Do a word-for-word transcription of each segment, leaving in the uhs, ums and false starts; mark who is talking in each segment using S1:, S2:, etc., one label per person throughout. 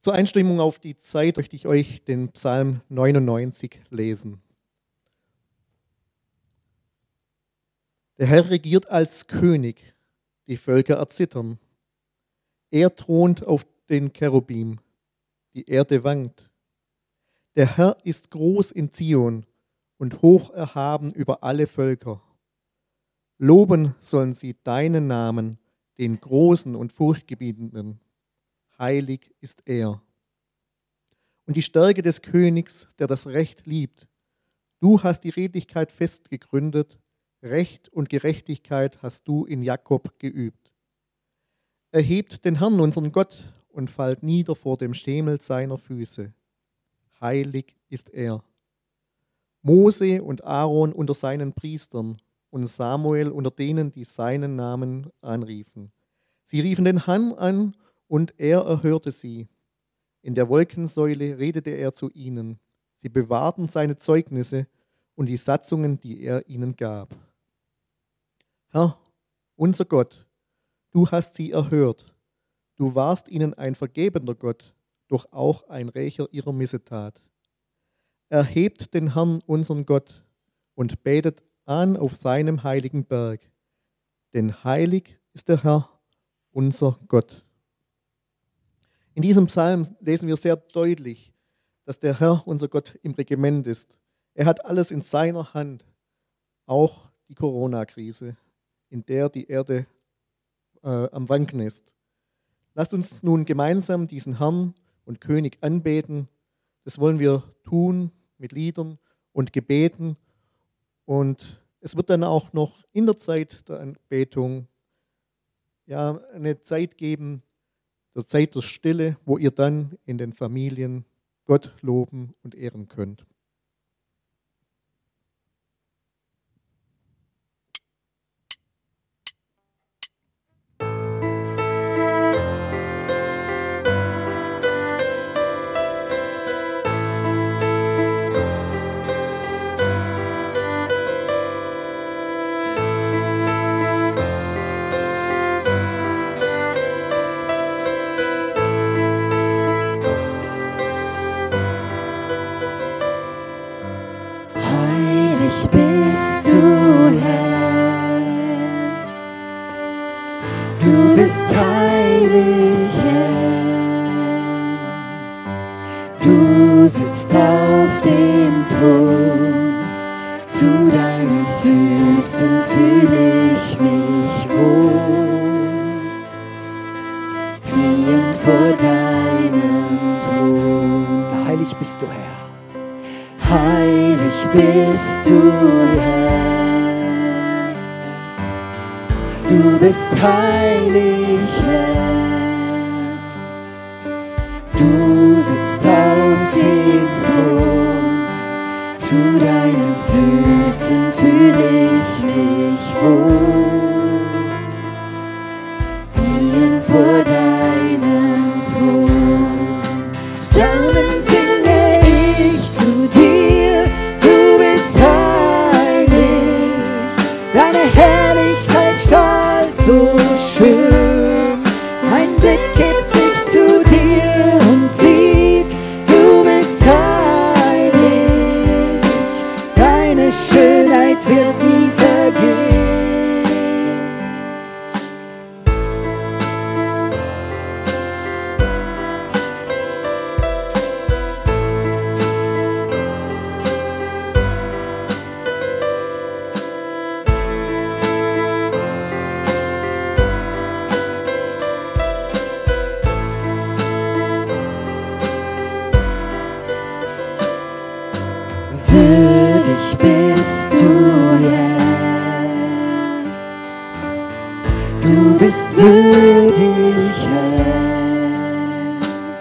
S1: Zur Einstimmung auf die Zeit möchte ich euch den Psalm neunundneunzig lesen. Der Herr regiert als König, die Völker erzittern. Er thront auf den Cherubim, die Erde wankt. Der Herr ist groß in Zion und hoch erhaben über alle Völker. Loben sollen sie deinen Namen, den Großen und Furchtgebietenden. Heilig ist er. Und die Stärke des Königs, der das Recht liebt. Du hast die Redlichkeit fest gegründet, Recht und Gerechtigkeit hast du in Jakob geübt. Erhebt den Herrn, unseren Gott, und fallt nieder vor dem Schemel seiner Füße. Heilig ist er. Mose und Aaron unter seinen Priestern und Samuel unter denen, die seinen Namen anriefen. Sie riefen den Herrn an, und er erhörte sie. In der Wolkensäule redete er zu ihnen. Sie bewahrten seine Zeugnisse und die Satzungen, die er ihnen gab. Herr, unser Gott, du hast sie erhört. Du warst ihnen ein vergebender Gott, doch auch ein Rächer ihrer Missetat. Erhebt den Herrn, unseren Gott, und betet an auf seinem heiligen Berg. Denn heilig ist der Herr, unser Gott. In diesem Psalm lesen wir sehr deutlich, dass der Herr, unser Gott, im Regiment ist. Er hat alles in seiner Hand, auch die Corona-Krise, in der die Erde äh, am Wanken ist. Lasst uns nun gemeinsam diesen Herrn und König anbeten. Das wollen wir tun mit Liedern und Gebeten. Und es wird dann auch noch in der Zeit der Anbetung ja, eine Zeit geben, der Zeit der Stille, wo ihr dann in den Familien Gott loben und ehren könnt.
S2: Bist du Herr, du bist heilig, Herr, du sitzt auf dem Thron, zu deinen Füßen fühle ich mich wohl, kniend vor deinem Thron.
S3: Heilig bist du, Herr.
S2: Heilig bist du, Herr, du bist heilig, Herr, du sitzt auf dem Thron, zu deinen Füßen fühle ich mich wohl, kniend vor deinem Thron, staunend singe ich zu dir, du bist heilig, deine Herrlichkeit strahlt so schön, mein Blick hebt sich zu dir und sieht, du bist heilig, deine Schönheit wird nie vergehen. Würdig bist du, Herr, du bist würdig, Herr,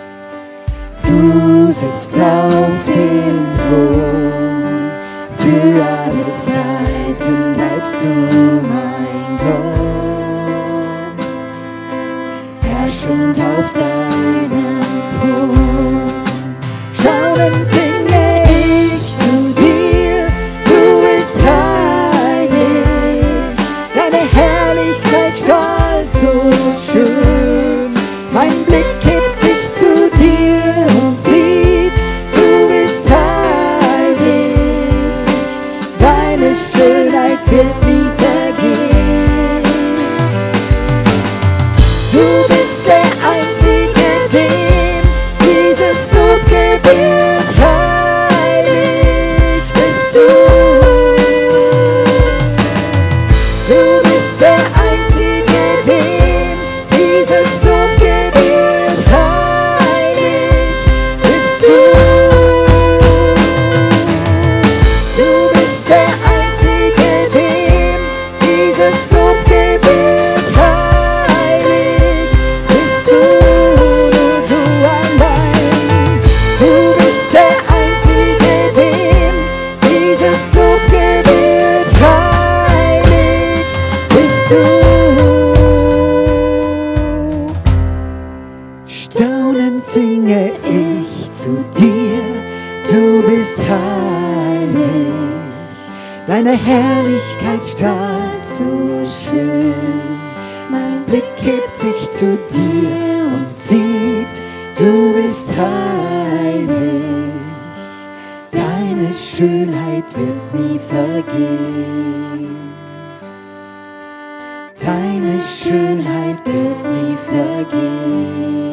S2: du sitzt auf dem Thron, für alle Zeiten bleibst du mein Gott, herrschend auf deinem Thron, staunend singe ich zu dir, du bist heilig, deine Herrlichkeit strahlt so schön, mein Blick hebt sich zu dir singe ich zu dir, du bist heilig, deine Herrlichkeit strahlt so schön. Mein Blick hebt sich zu dir und sieht, du bist heilig, deine Schönheit wird nie vergehen. Deine Schönheit wird nie vergehen.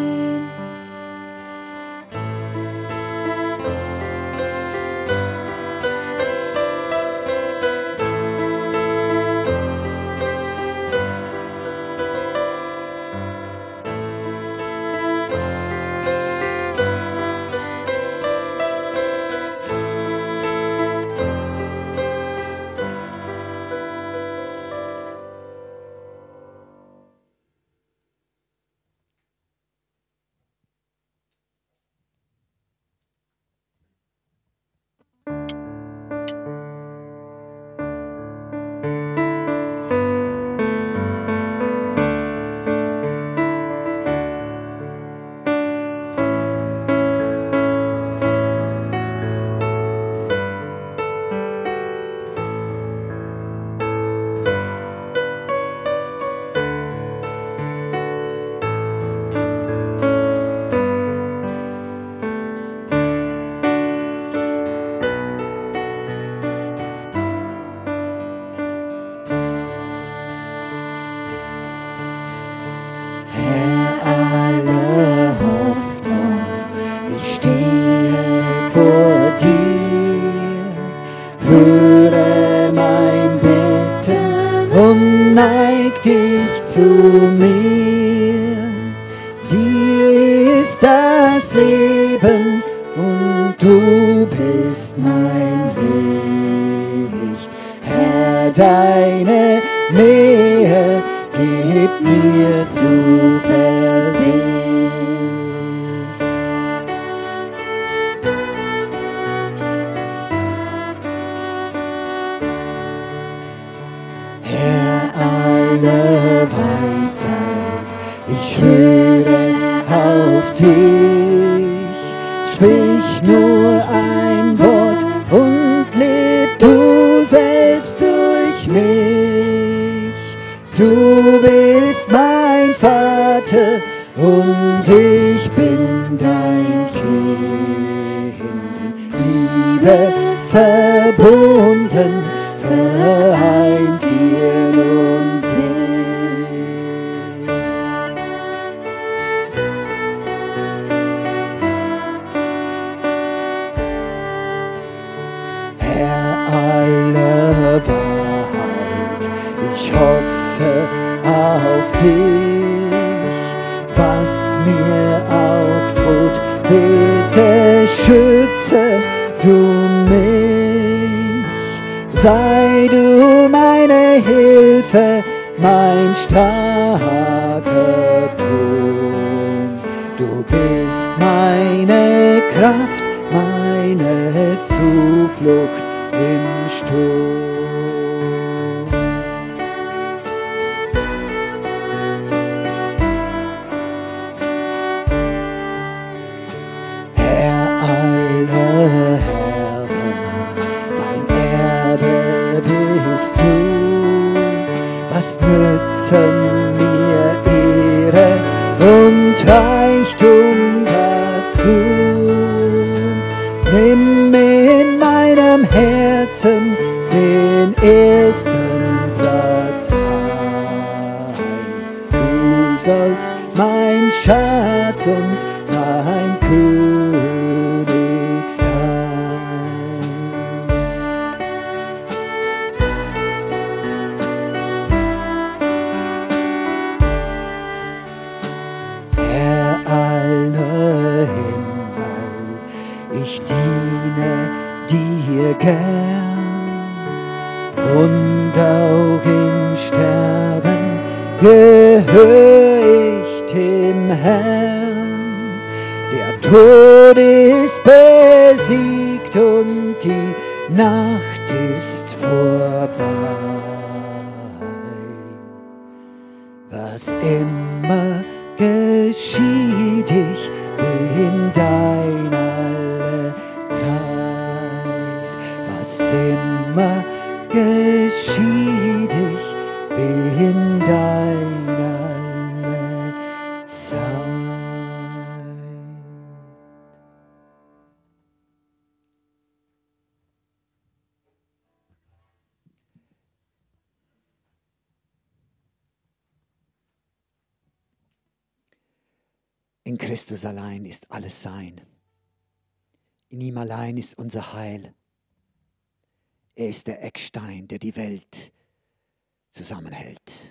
S2: Zu mir, dir ist das Leben und du bist mein Licht. Herr, deine Nähe gibt mir Zuversicht. Herr, alle Weisheit, ich höre auf dich, sprich nur ein Wort und leb du selbst durch mich. Du bist mein Vater und ich bin dein Kind. Liebe verbunden, vereint wir uns hin. Herr, alle Wahrheit, ich hoffe auf dich, was mir auch droht, bitte schütze du mich, sei du meine Hilfe, mein starker Turm. Du bist meine Kraft, meine Zuflucht im Sturm. Herr aller Herren, mein Erbe bist du, was nützen mir Ehre und Reichtum dazu? Nimm in meinem Herzen den ersten Platz ein. Du sollst mein Schatz und mein König sein. Herr aller Himmel, ich diene dir gern und auch im Sterben gehör ich dem Herrn. Der Tod ist besiegt und die Nacht ist vorbei. Was immer geschieht, ich in dein alle Zeit. Was immer geschieht, ich bin dein alle Zeit. In Christus allein ist alles Sein. In ihm allein ist unser Heil. Er ist der Eckstein, der die Welt zusammenhält.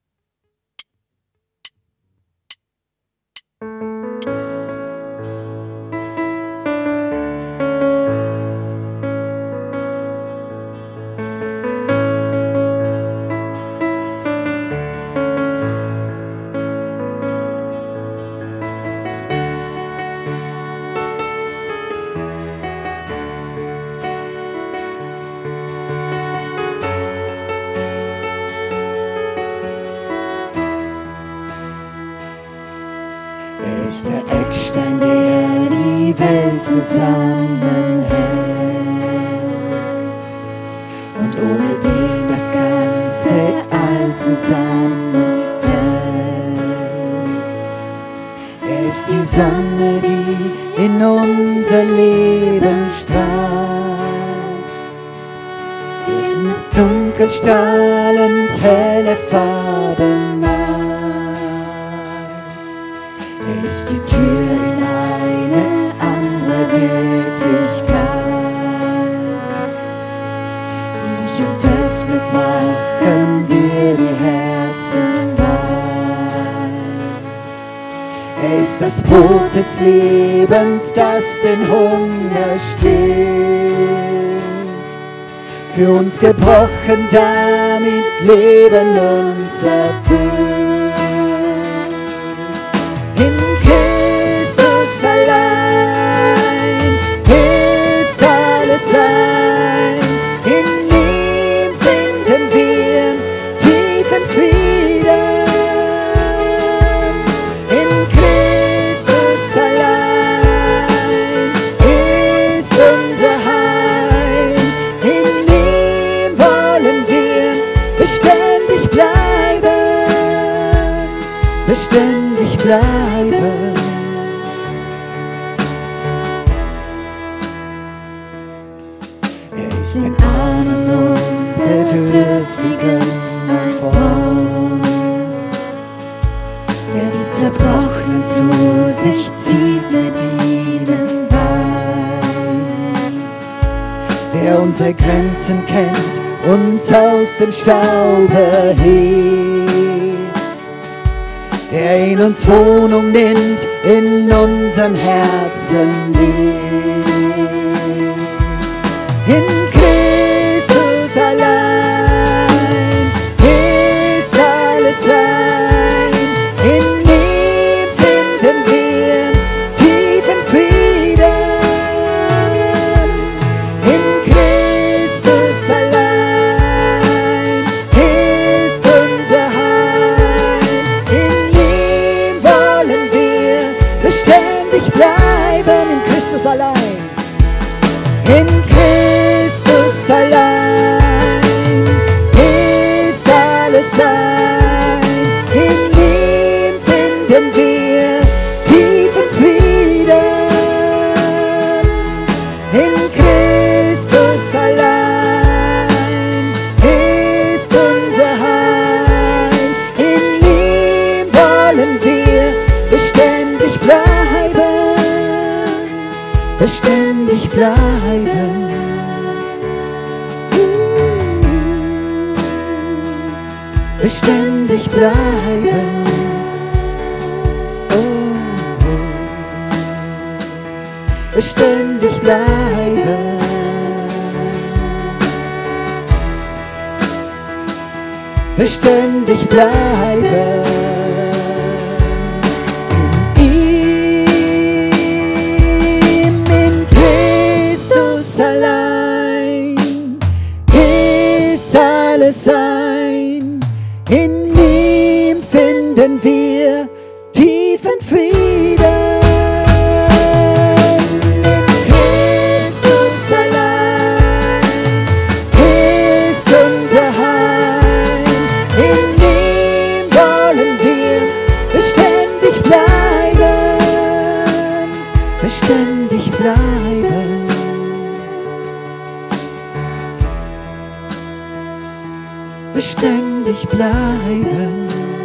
S2: Er ist der Eckstein, der die Welt zusammenhält. Und ohne den das ganze All zusammenfällt. Er ist die Sonne, die in unser Leben strahlt. Wir sind dunkel strahlend, helle Farben malt. Er ist die Tür in eine andere Wirklichkeit, die sich uns öffnet, machen wir die Herzen weit. Er ist das Brot des Lebens, das den Hunger stillt. Für uns gebrochen, damit Leben uns erfüllt. In Christus allein ist alles sein. In ihm finden wir tiefen Frieden. In Christus allein ist unser Heil. In ihm wollen wir beständig bleiben. Beständig bleiben. Er ist den Armen und Bedürftigen ein Freund, der die Zerbrochenen zu sich zieht mit ihnen bei, der unsere Grenzen kennt, uns aus dem Staube hebt, der in uns Wohnung nimmt, in unseren Herzen lebt. In Christus allein ist alles sein. In ihm finden wir tiefen Frieden. In Christus allein ist unser Heil. In ihm wollen wir beständig bleiben. In Christus allein. In Christus allein ist alles sein. In ihm finden wir tiefen Frieden. In Christus allein ist unser Heil. In ihm wollen wir beständig bleiben. Beständig bleiben. Beständig bleiben. Oh, oh. Beständig bleiben. Beständig bleiben. Allein ist alles sein. In ihm finden wir tiefen Frieden. beständig bleiben. Beständig bleiben.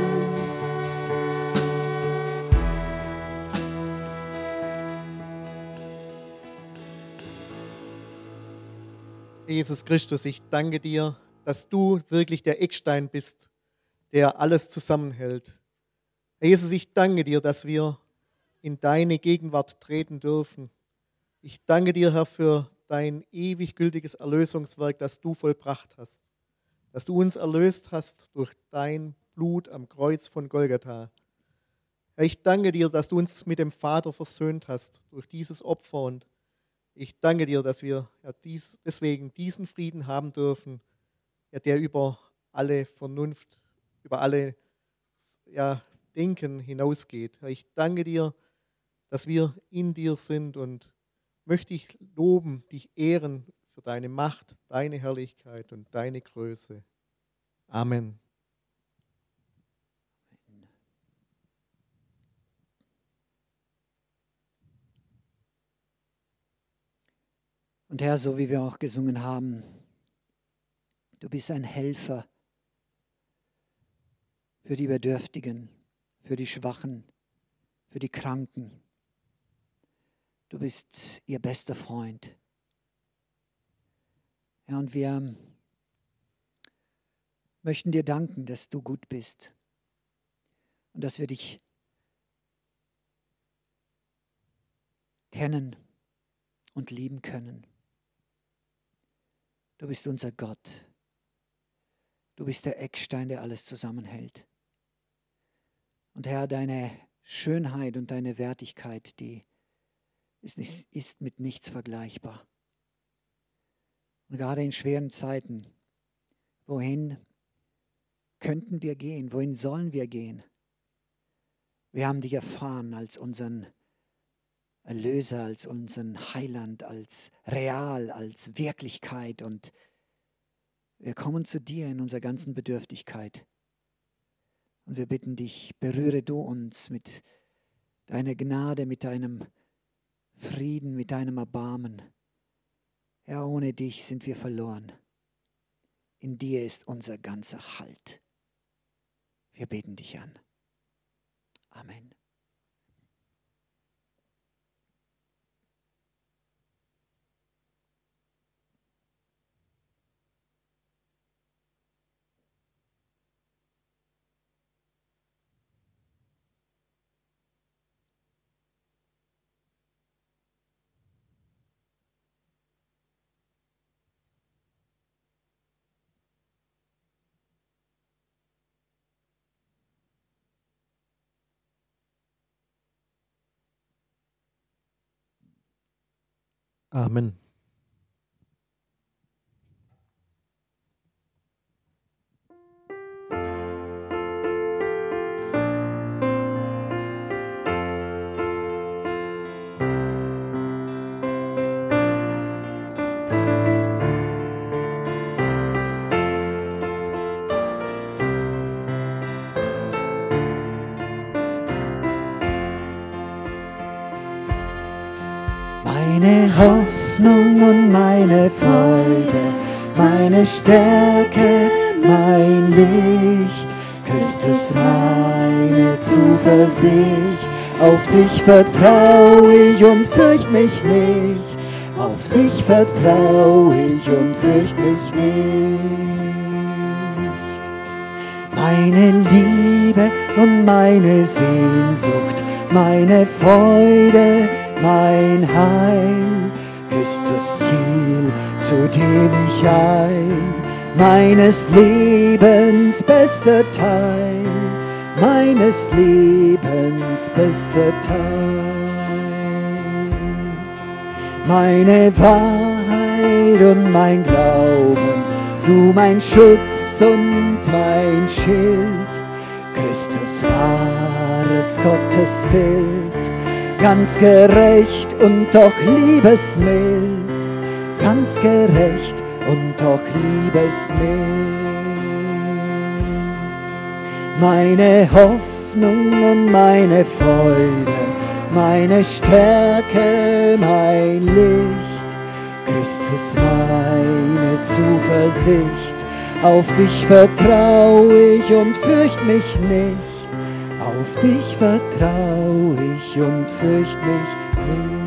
S1: Jesus Christus, ich danke dir, dass du wirklich der Eckstein bist, der alles zusammenhält. Jesus, ich danke dir, dass wir in deine Gegenwart treten dürfen. Ich danke dir, Herr, für dein ewig gültiges Erlösungswerk, das du vollbracht hast. Dass du uns erlöst hast durch dein Blut am Kreuz von Golgatha. Herr, ich danke dir, dass du uns mit dem Vater versöhnt hast durch dieses Opfer. Und ich danke dir, dass wir ja, dies, deswegen diesen Frieden haben dürfen, ja, der über alle Vernunft, über alle ja, Denken hinausgeht. Herr, ich danke dir, dass wir in dir sind und möchte ich loben, dich ehren für deine Macht, deine Herrlichkeit und deine Größe. Amen.
S2: Und Herr, so wie wir auch gesungen haben, du bist ein Helfer für die Bedürftigen, für die Schwachen, für die Kranken. Du bist ihr bester Freund. Ja, und wir möchten dir danken, dass du gut bist und dass wir dich kennen und lieben können. Du bist unser Gott. Du bist der Eckstein, der alles zusammenhält. Und Herr, deine Schönheit und deine Wertigkeit, die ist, nicht, ist mit nichts vergleichbar. Und gerade in schweren Zeiten, wohin könnten wir gehen? Wohin sollen wir gehen? Wir haben dich erfahren als unseren Erlöser, als unseren Heiland, als Real, als Wirklichkeit. Und wir kommen zu dir in unserer ganzen Bedürftigkeit. Und wir bitten dich, berühre du uns mit deiner Gnade, mit deinem Frieden, mit deinem Erbarmen. Ja, ohne dich sind wir verloren. In dir ist unser ganzer Halt. Wir beten dich an. Amen.
S1: Amen.
S2: Meine Hoffnung und meine Freude, meine Stärke, mein Licht, Christus meine Zuversicht. Auf dich vertraue ich und fürcht mich nicht, auf dich vertraue ich und fürcht mich nicht. Meine Liebe und meine Sehnsucht, meine Freude, mein Heil, Christus Ziel, zu dem ich ein, meines Lebens bester Teil, meines Lebens bester Teil. Meine Wahrheit und mein Glauben, du mein Schutz und mein Schild, Christus wahres Gottesbild, ganz gerecht und doch liebesmild, ganz gerecht und doch liebesmild. Meine Hoffnung und meine Freude, meine Stärke, mein Licht, Christus meine Zuversicht. Auf dich vertrau ich und fürcht mich nicht, auf dich vertrau ich und fürcht mich nicht.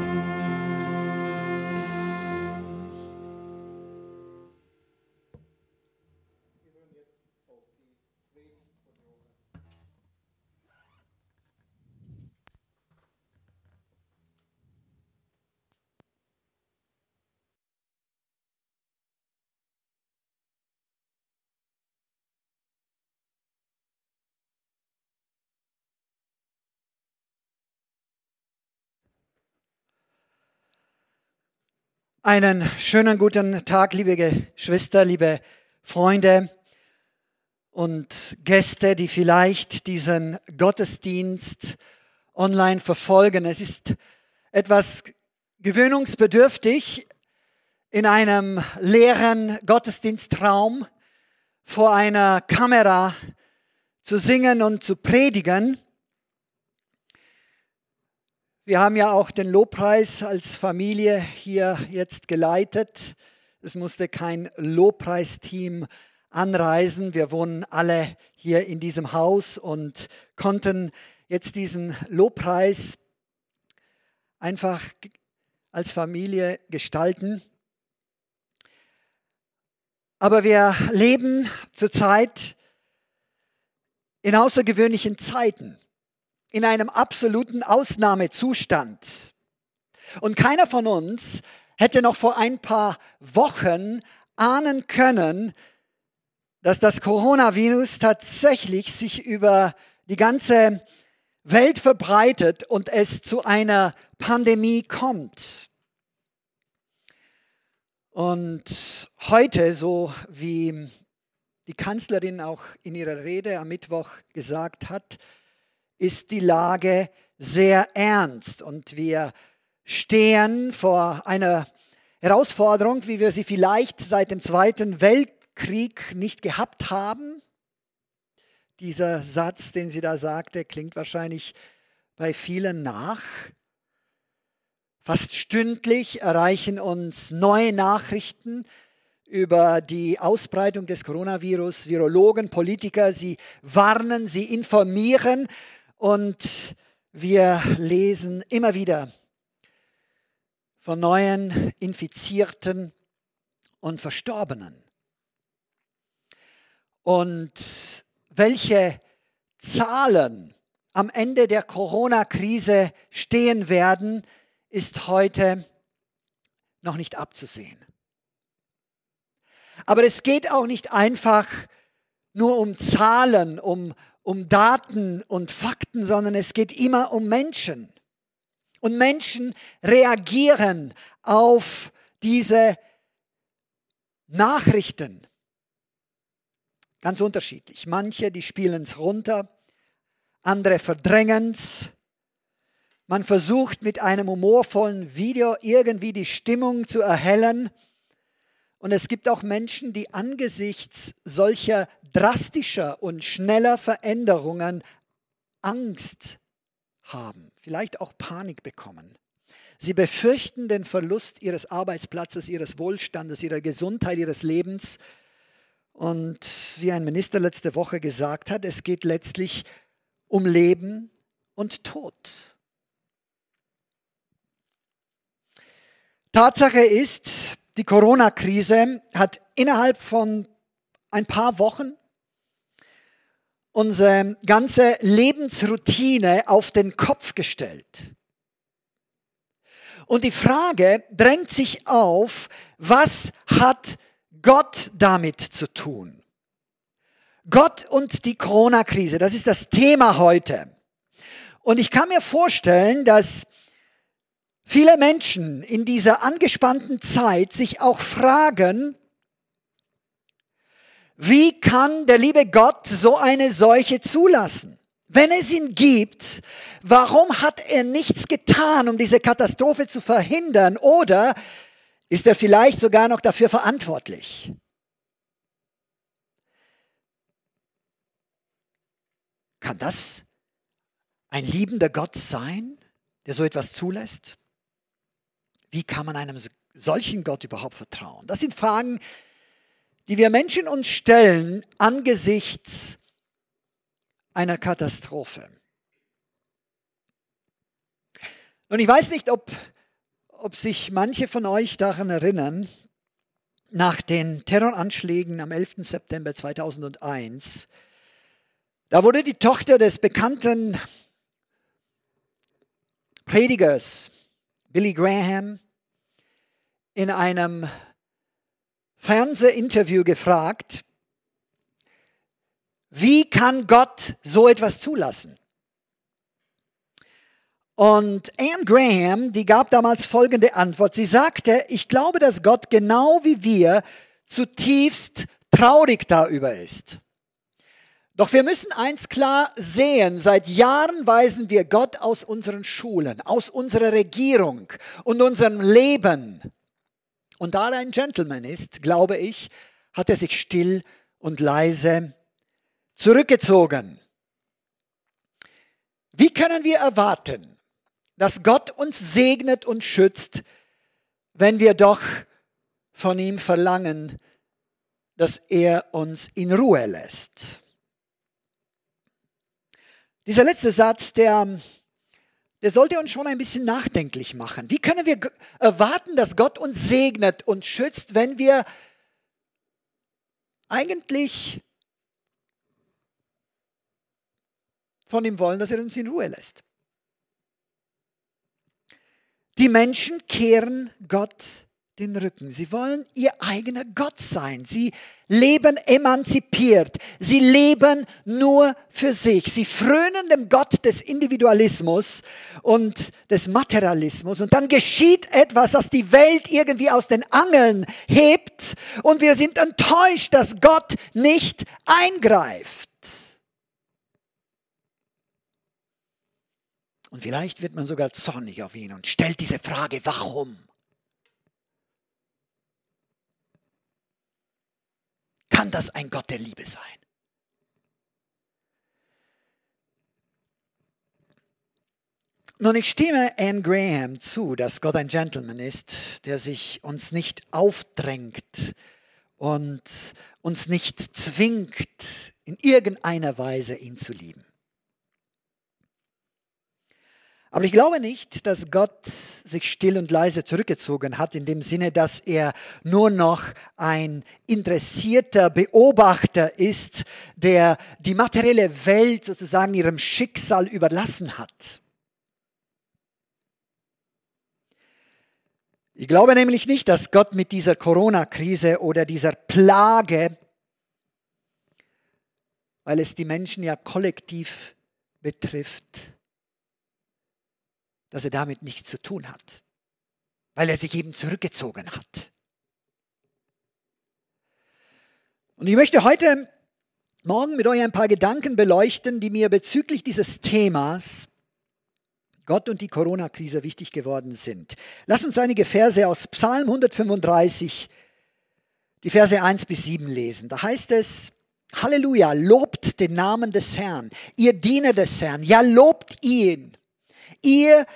S2: Einen schönen guten Tag, liebe Geschwister, liebe Freunde und Gäste, die vielleicht diesen Gottesdienst online verfolgen. Es ist etwas gewöhnungsbedürftig, in einem leeren Gottesdienstraum vor einer Kamera zu singen und zu predigen. Wir haben ja auch den Lobpreis als Familie hier jetzt geleitet. Es musste kein Lobpreisteam anreisen. Wir wohnen alle hier in diesem Haus und konnten jetzt diesen Lobpreis einfach als Familie gestalten. Aber wir leben zurzeit in außergewöhnlichen Zeiten, in einem absoluten Ausnahmezustand. Und keiner von uns hätte noch vor ein paar Wochen ahnen können, dass das Coronavirus tatsächlich sich über die ganze Welt verbreitet und es zu einer Pandemie kommt. Und heute, so wie die Kanzlerin auch in ihrer Rede am Mittwoch gesagt hat, ist die Lage sehr ernst und wir stehen vor einer Herausforderung, wie wir sie vielleicht seit dem Zweiten Weltkrieg nicht gehabt haben. Dieser Satz, den sie da sagte, klingt wahrscheinlich bei vielen nach. Fast stündlich erreichen uns neue Nachrichten über die Ausbreitung des Coronavirus. Virologen, Politiker, sie warnen, sie informieren. Und wir lesen immer wieder von neuen Infizierten und Verstorbenen. Und welche Zahlen am Ende der Corona-Krise stehen werden, ist heute noch nicht abzusehen. Aber es geht auch nicht einfach nur um Zahlen, um um Daten und Fakten, sondern es geht immer um Menschen. Und Menschen reagieren auf diese Nachrichten ganz unterschiedlich. Manche, die spielen es runter, andere verdrängen es. Man versucht mit einem humorvollen Video irgendwie die Stimmung zu erhellen. Und es gibt auch Menschen, die angesichts solcher drastischer und schneller Veränderungen Angst haben, vielleicht auch Panik bekommen. Sie befürchten den Verlust ihres Arbeitsplatzes, ihres Wohlstandes, ihrer Gesundheit, ihres Lebens. Und wie ein Minister letzte Woche gesagt hat, es geht letztlich um Leben und Tod. Tatsache ist, die Corona-Krise hat innerhalb von ein paar Wochen unsere ganze Lebensroutine auf den Kopf gestellt. Und die Frage drängt sich auf, was hat Gott damit zu tun? Gott und die Corona-Krise, das ist das Thema heute. Und ich kann mir vorstellen, dass viele Menschen in dieser angespannten Zeit sich auch fragen, wie kann der liebe Gott so eine Seuche zulassen? Wenn es ihn gibt, warum hat er nichts getan, um diese Katastrophe zu verhindern? Oder ist er vielleicht sogar noch dafür verantwortlich? Kann das ein liebender Gott sein, der so etwas zulässt? Wie kann man einem solchen Gott überhaupt vertrauen? Das sind Fragen, die wir Menschen uns stellen angesichts einer Katastrophe. Und ich weiß nicht, ob, ob sich manche von euch daran erinnern, nach den Terroranschlägen am elften September zweitausendeins, da wurde die Tochter des bekannten Predigers Billy Graham in einem Fernsehinterview gefragt, wie kann Gott so etwas zulassen? Und Anne Graham, die gab damals folgende Antwort. Sie sagte, ich glaube, dass Gott genau wie wir zutiefst traurig darüber ist. Doch wir müssen eins klar sehen, seit Jahren weisen wir Gott aus unseren Schulen, aus unserer Regierung und unserem Leben. Und da er ein Gentleman ist, glaube ich, hat er sich still und leise zurückgezogen. Wie können wir erwarten, dass Gott uns segnet und schützt, wenn wir doch von ihm verlangen, dass er uns in Ruhe lässt? Dieser letzte Satz, der, der sollte uns schon ein bisschen nachdenklich machen. Wie können wir erwarten, dass Gott uns segnet und schützt, wenn wir eigentlich von ihm wollen, dass er uns in Ruhe lässt? Die Menschen kehren Gott den Rücken. Sie wollen ihr eigener Gott sein. Sie leben emanzipiert. Sie leben nur für sich. Sie frönen dem Gott des Individualismus und des Materialismus. Und dann geschieht etwas, das die Welt irgendwie aus den Angeln hebt. Und wir sind enttäuscht, dass Gott nicht eingreift. Und vielleicht wird man sogar zornig auf ihn und stellt diese Frage, warum? Kann das ein Gott der Liebe sein? Nun, ich stimme Anne Graham zu, dass Gott ein Gentleman ist, der sich uns nicht aufdrängt und uns nicht zwingt, in irgendeiner Weise ihn zu lieben. Aber ich glaube nicht, dass Gott sich still und leise zurückgezogen hat, in dem Sinne, dass er nur noch ein interessierter Beobachter ist, der die materielle Welt sozusagen ihrem Schicksal überlassen hat. Ich glaube nämlich nicht, dass Gott mit dieser Corona-Krise oder dieser Plage, weil es die Menschen ja kollektiv betrifft, dass er damit nichts zu tun hat, weil er sich eben zurückgezogen hat. Und ich möchte heute Morgen mit euch ein paar Gedanken beleuchten, die mir bezüglich dieses Themas Gott und die Corona-Krise wichtig geworden sind. Lass uns einige Verse aus Psalm hundertfünfunddreißig, die Verse eins bis sieben lesen. Da heißt es, Halleluja, lobt den Namen des Herrn, ihr Diener des Herrn, ja lobt ihn, ihr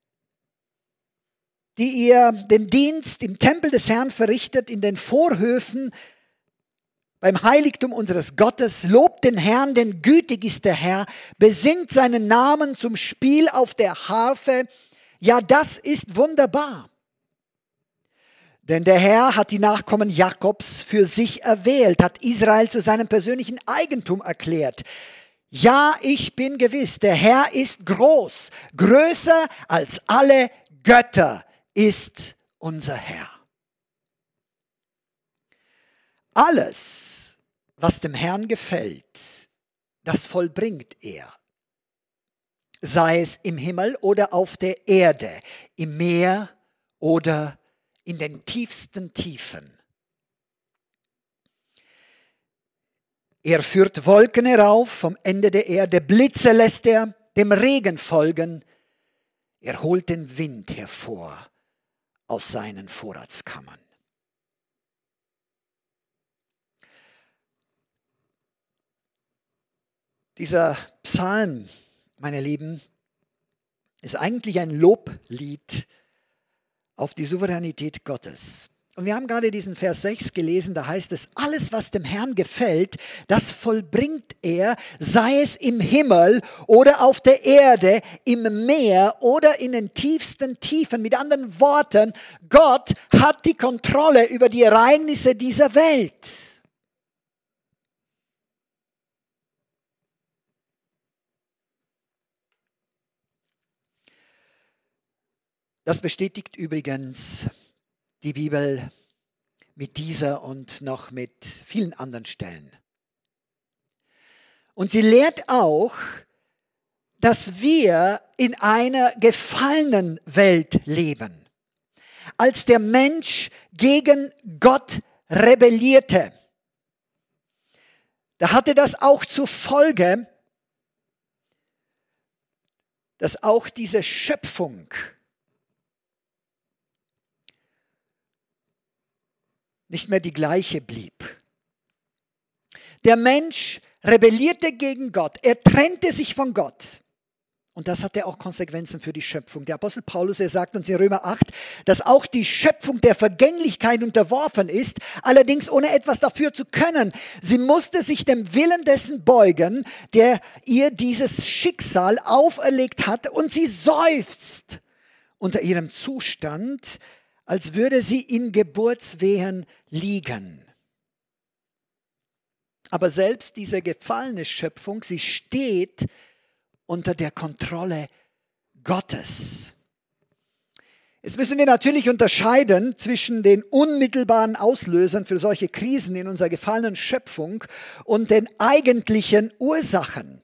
S2: die ihr den Dienst im Tempel des Herrn verrichtet, in den Vorhöfen, beim Heiligtum unseres Gottes. Lobt den Herrn, denn gütig ist der Herr. Besingt seinen Namen zum Spiel auf der Harfe. Ja, das ist wunderbar. Denn der Herr hat die Nachkommen Jakobs für sich erwählt, hat Israel zu seinem persönlichen Eigentum erklärt. Ja, ich bin gewiss, der Herr ist groß, größer als alle Götter ist unser Herr. Alles, was dem Herrn gefällt, das vollbringt er. Sei es im Himmel oder auf der Erde, im Meer oder in den tiefsten Tiefen. Er führt Wolken herauf vom Ende der Erde, Blitze lässt er dem Regen folgen. Er holt den Wind hervor aus seinen Vorratskammern. Dieser Psalm, meine Lieben, ist eigentlich ein Loblied auf die Souveränität Gottes. Und wir haben gerade diesen Vers sechs gelesen, da heißt es, alles, was dem Herrn gefällt, das vollbringt er, sei es im Himmel oder auf der Erde, im Meer oder in den tiefsten Tiefen. Mit anderen Worten, Gott hat die Kontrolle über die Ereignisse dieser Welt. Das bestätigt übrigens die Bibel mit dieser und noch mit vielen anderen Stellen. Und sie lehrt auch, dass wir in einer gefallenen Welt leben. Als der Mensch gegen Gott rebellierte, da hatte das auch zur Folge, dass auch diese Schöpfung nicht mehr die gleiche blieb. Der Mensch rebellierte gegen Gott, er trennte sich von Gott. Und das hatte auch Konsequenzen für die Schöpfung. Der Apostel Paulus, er sagt uns in Römer acht, dass auch die Schöpfung der Vergänglichkeit unterworfen ist, allerdings ohne etwas dafür zu können. Sie musste sich dem Willen dessen beugen, der ihr dieses Schicksal auferlegt hat, und sie seufzt unter ihrem Zustand, als würde sie in Geburtswehen liegen. Aber selbst diese gefallene Schöpfung, sie steht unter der Kontrolle Gottes. Jetzt müssen wir natürlich unterscheiden zwischen den unmittelbaren Auslösern für solche Krisen in unserer gefallenen Schöpfung und den eigentlichen Ursachen.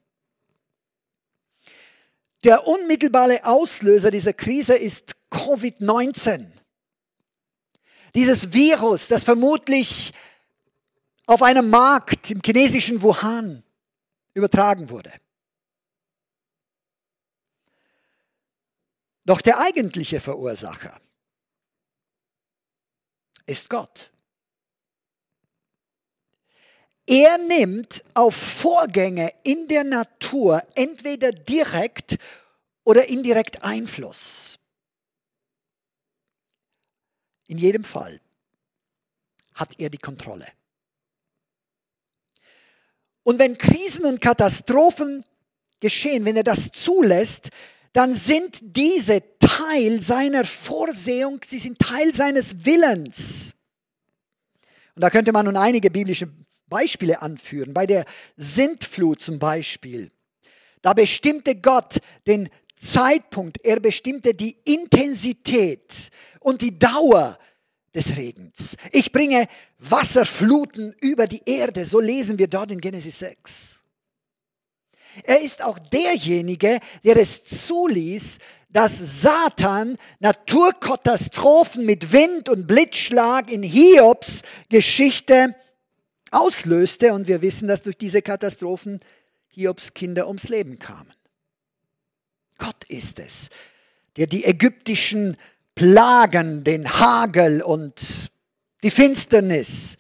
S2: Der unmittelbare Auslöser dieser Krise ist Covid neunzehn. Dieses Virus, das vermutlich auf einem Markt im chinesischen Wuhan übertragen wurde. Doch der eigentliche Verursacher ist Gott. Er nimmt auf Vorgänge in der Natur entweder direkt oder indirekt Einfluss. In jedem Fall hat er die Kontrolle. Und wenn Krisen und Katastrophen geschehen, wenn er das zulässt, dann sind diese Teil seiner Vorsehung, sie sind Teil seines Willens. Und da könnte man nun einige biblische Beispiele anführen. Bei der Sintflut zum Beispiel, da bestimmte Gott den Zeitpunkt, er bestimmte die Intensität und die Dauer des Regens. Ich bringe Wasserfluten über die Erde, so lesen wir dort in Genesis sechs. Er ist auch derjenige, der es zuließ, dass Satan Naturkatastrophen mit Wind und Blitzschlag in Hiobs Geschichte auslöste. Und wir wissen, dass durch diese Katastrophen Hiobs Kinder ums Leben kamen. Gott ist es, der die ägyptischen Plagen, den Hagel und die Finsternis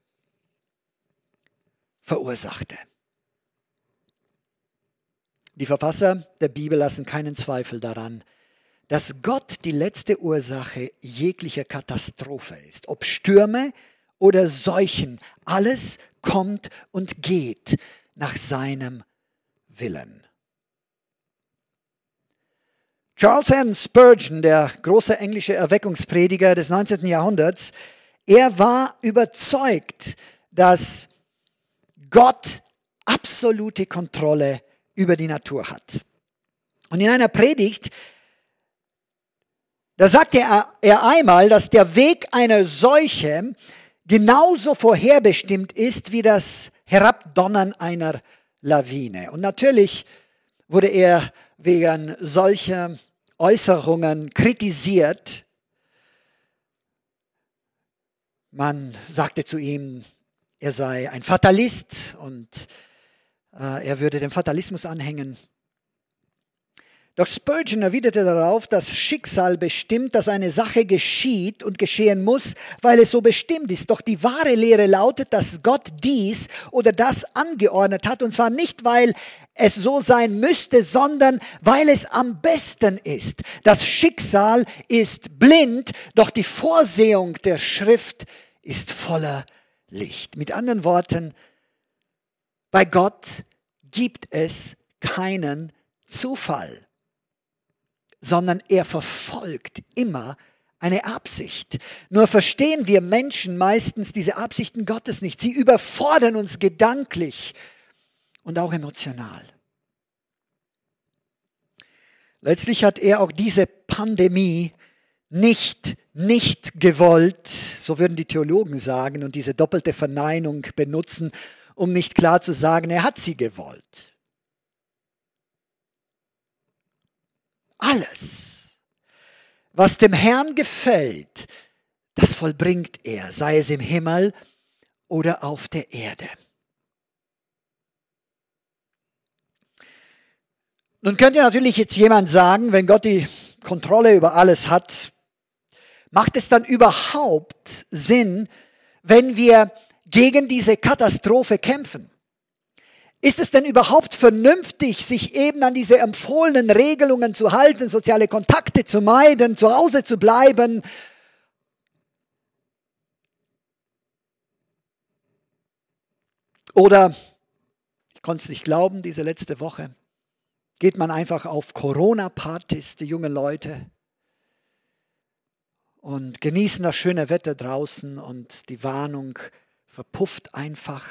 S2: verursachte. Die Verfasser der Bibel lassen keinen Zweifel daran, dass Gott die letzte Ursache jeglicher Katastrophe ist. Ob Stürme oder Seuchen, alles kommt und geht nach seinem Willen. Charles Haddon Spurgeon, der große englische Erweckungsprediger des neunzehnten Jahrhunderts, er war überzeugt, dass Gott absolute Kontrolle über die Natur hat. Und in einer Predigt, da sagte er, er einmal, dass der Weg einer Seuche genauso vorherbestimmt ist wie das Herabdonnern einer Lawine. Und natürlich wurde er wegen solcher Äußerungen kritisiert. Man sagte zu ihm, er sei ein Fatalist und äh, er würde dem Fatalismus anhängen. Doch Spurgeon erwiderte darauf, das Schicksal bestimmt, dass eine Sache geschieht und geschehen muss, weil es so bestimmt ist. Doch die wahre Lehre lautet, dass Gott dies oder das angeordnet hat, und zwar nicht, weil es so sein müsste, sondern weil es am besten ist. Das Schicksal ist blind, doch die Vorsehung der Schrift ist voller Licht. Mit anderen Worten, bei Gott gibt es keinen Zufall, sondern er verfolgt immer eine Absicht. Nur verstehen wir Menschen meistens diese Absichten Gottes nicht. Sie überfordern uns gedanklich und auch emotional. Letztlich hat er auch diese Pandemie nicht, nicht gewollt, so würden die Theologen sagen, und diese doppelte Verneinung benutzen, um nicht klar zu sagen, er hat sie gewollt. Alles, was dem Herrn gefällt, das vollbringt er, sei es im Himmel oder auf der Erde. Nun könnte natürlich jetzt jemand sagen, wenn Gott die Kontrolle über alles hat, macht es dann überhaupt Sinn, wenn wir gegen diese Katastrophe kämpfen? Ist es denn überhaupt vernünftig, sich eben an diese empfohlenen Regelungen zu halten, soziale Kontakte zu meiden, zu Hause zu bleiben? Oder, ich konnte es nicht glauben, diese letzte Woche, geht man einfach auf Corona-Partys, die jungen Leute, und genießen das schöne Wetter draußen und die Warnung verpufft einfach.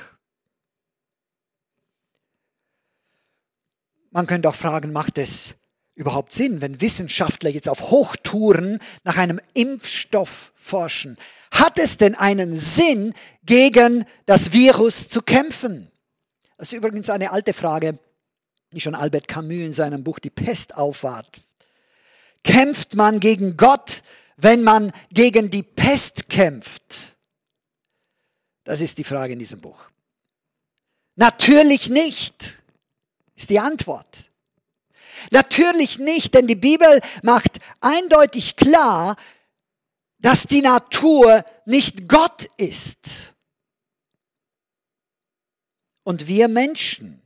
S2: Man könnte auch fragen, macht es überhaupt Sinn, wenn Wissenschaftler jetzt auf Hochtouren nach einem Impfstoff forschen? Hat es denn einen Sinn, gegen das Virus zu kämpfen? Das ist übrigens eine alte Frage, die schon Albert Camus in seinem Buch Die Pest aufwarf. Kämpft man gegen Gott, wenn man gegen die Pest kämpft? Das ist die Frage in diesem Buch. Natürlich nicht, ist die Antwort. Natürlich nicht, denn die Bibel macht eindeutig klar, dass die Natur nicht Gott ist. Und wir Menschen,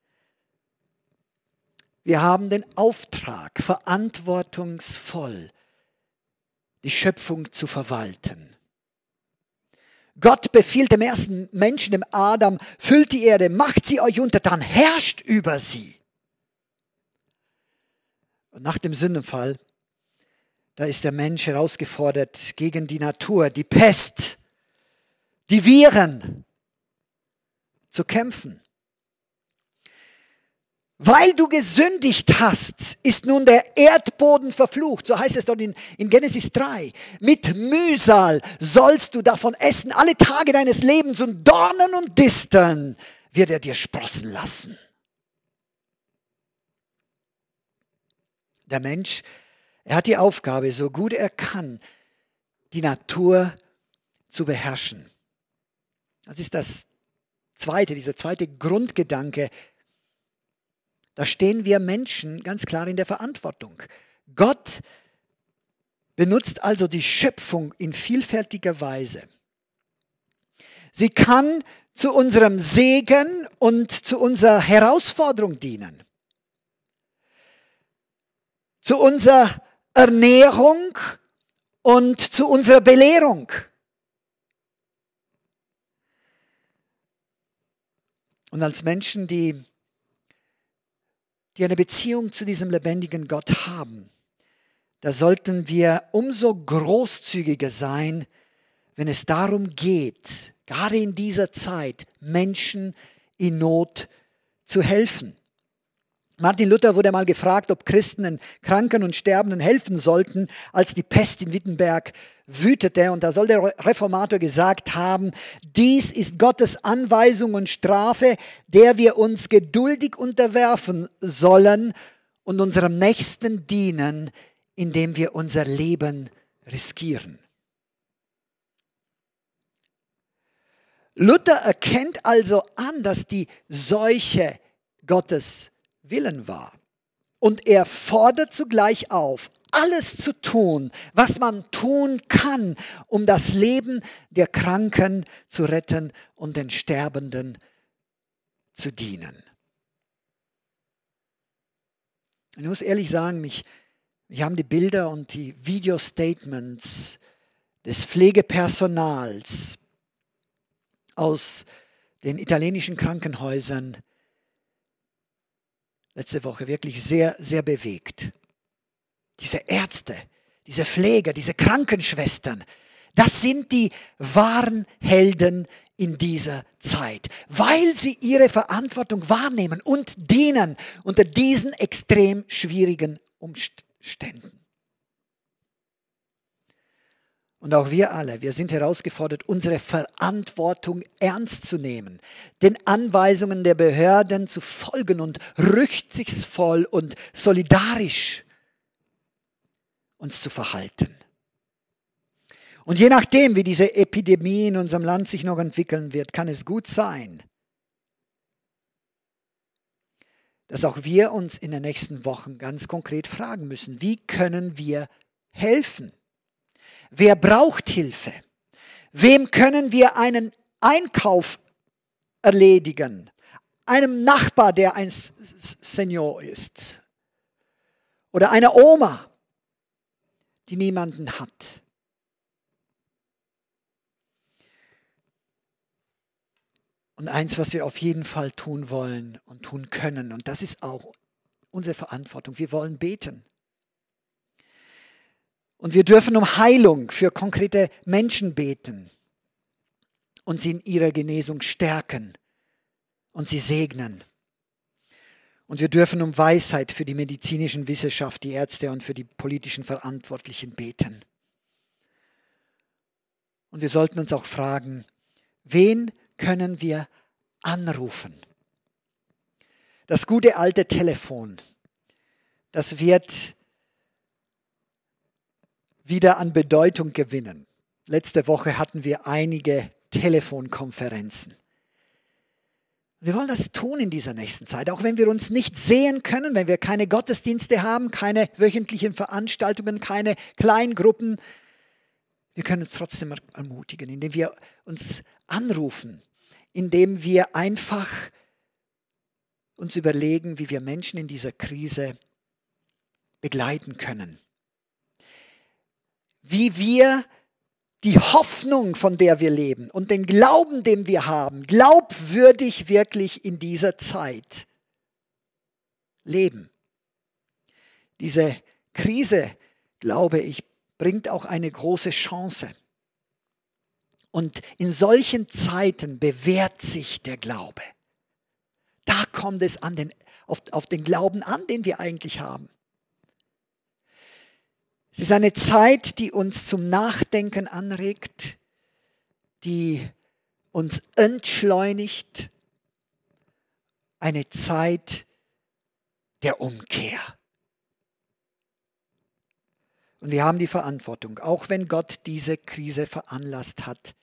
S2: wir haben den Auftrag, verantwortungsvoll die Schöpfung zu verwalten. Gott befiehlt dem ersten Menschen, dem Adam, füllt die Erde, macht sie euch untertan, herrscht über sie. Und nach dem Sündenfall, da ist der Mensch herausgefordert gegen die Natur, die Pest, die Viren zu kämpfen. Weil du gesündigt hast, ist nun der Erdboden verflucht. So heißt es dort in, in Genesis drei. Mit Mühsal sollst du davon essen, alle Tage deines Lebens, und Dornen und Disteln wird er dir sprossen lassen. Der Mensch, er hat die Aufgabe, so gut er kann, die Natur zu beherrschen. Das ist das zweite, dieser zweite Grundgedanke. Da stehen wir Menschen ganz klar in der Verantwortung. Gott benutzt also die Schöpfung in vielfältiger Weise. Sie kann zu unserem Segen und zu unserer Herausforderung dienen. Zu unserer Ernährung und zu unserer Belehrung. Und als Menschen, die die eine Beziehung zu diesem lebendigen Gott haben, da sollten wir umso großzügiger sein, wenn es darum geht, gerade in dieser Zeit Menschen in Not zu helfen. Martin Luther wurde mal gefragt, ob Christen den Kranken und Sterbenden helfen sollten, als die Pest in Wittenberg wütete. Und da soll der Reformator gesagt haben, dies ist Gottes Anweisung und Strafe, der wir uns geduldig unterwerfen sollen und unserem Nächsten dienen, indem wir unser Leben riskieren. Luther erkennt also an, dass die Seuche Gottes Willen war. Und er fordert zugleich auf, alles zu tun, was man tun kann, um das Leben der Kranken zu retten und den Sterbenden zu dienen. Ich muss ehrlich sagen, mich, mich haben die Bilder und die Video-Statements des Pflegepersonals aus den italienischen Krankenhäusern letzte Woche wirklich sehr, sehr bewegt. Diese Ärzte, diese Pfleger, diese Krankenschwestern, das sind die wahren Helden in dieser Zeit, weil sie ihre Verantwortung wahrnehmen und dienen unter diesen extrem schwierigen Umständen. Und auch wir alle, wir sind herausgefordert, unsere Verantwortung ernst zu nehmen, den Anweisungen der Behörden zu folgen und rücksichtsvoll und solidarisch uns zu verhalten. Und je nachdem, wie diese Epidemie in unserem Land sich noch entwickeln wird, kann es gut sein, dass auch wir uns in den nächsten Wochen ganz konkret fragen müssen, wie können wir helfen? Wer braucht Hilfe? Wem können wir einen Einkauf erledigen? Einem Nachbar, der ein Senior ist. Oder einer Oma, die niemanden hat. Und eins, was wir auf jeden Fall tun wollen und tun können, und das ist auch unsere Verantwortung, wir wollen beten. Und wir dürfen um Heilung für konkrete Menschen beten und sie in ihrer Genesung stärken und sie segnen. Und wir dürfen um Weisheit für die medizinischen Wissenschaft, die Ärzte und für die politischen Verantwortlichen beten. Und wir sollten uns auch fragen, wen können wir anrufen? Das gute alte Telefon, das wird wieder an Bedeutung gewinnen. Letzte Woche hatten wir einige Telefonkonferenzen. Wir wollen das tun in dieser nächsten Zeit, auch wenn wir uns nicht sehen können, wenn wir keine Gottesdienste haben, keine wöchentlichen Veranstaltungen, keine Kleingruppen. Wir können uns trotzdem ermutigen, indem wir uns anrufen, indem wir einfach uns überlegen, wie wir Menschen in dieser Krise begleiten können. Wie wir die Hoffnung, von der wir leben und den Glauben, den wir haben, glaubwürdig wirklich in dieser Zeit leben. Diese Krise, glaube ich, bringt auch eine große Chance. Und in solchen Zeiten bewährt sich der Glaube. Da kommt es an den, auf, auf den Glauben an, den wir eigentlich haben. Es ist eine Zeit, die uns zum Nachdenken anregt, die uns entschleunigt. Eine Zeit der Umkehr. Und wir haben die Verantwortung, auch wenn Gott diese Krise veranlasst hat,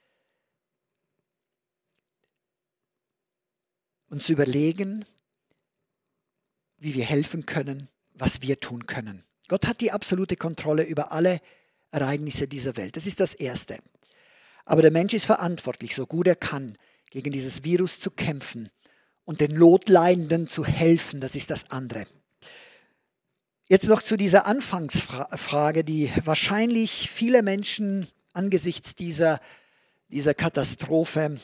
S2: uns zu überlegen, wie wir helfen können, was wir tun können. Gott hat die absolute Kontrolle über alle Ereignisse dieser Welt. Das ist das Erste. Aber der Mensch ist verantwortlich, so gut er kann, gegen dieses Virus zu kämpfen und den Notleidenden zu helfen. Das ist das andere. Jetzt noch zu dieser Anfangsfrage, die wahrscheinlich viele Menschen angesichts dieser, dieser Katastrophe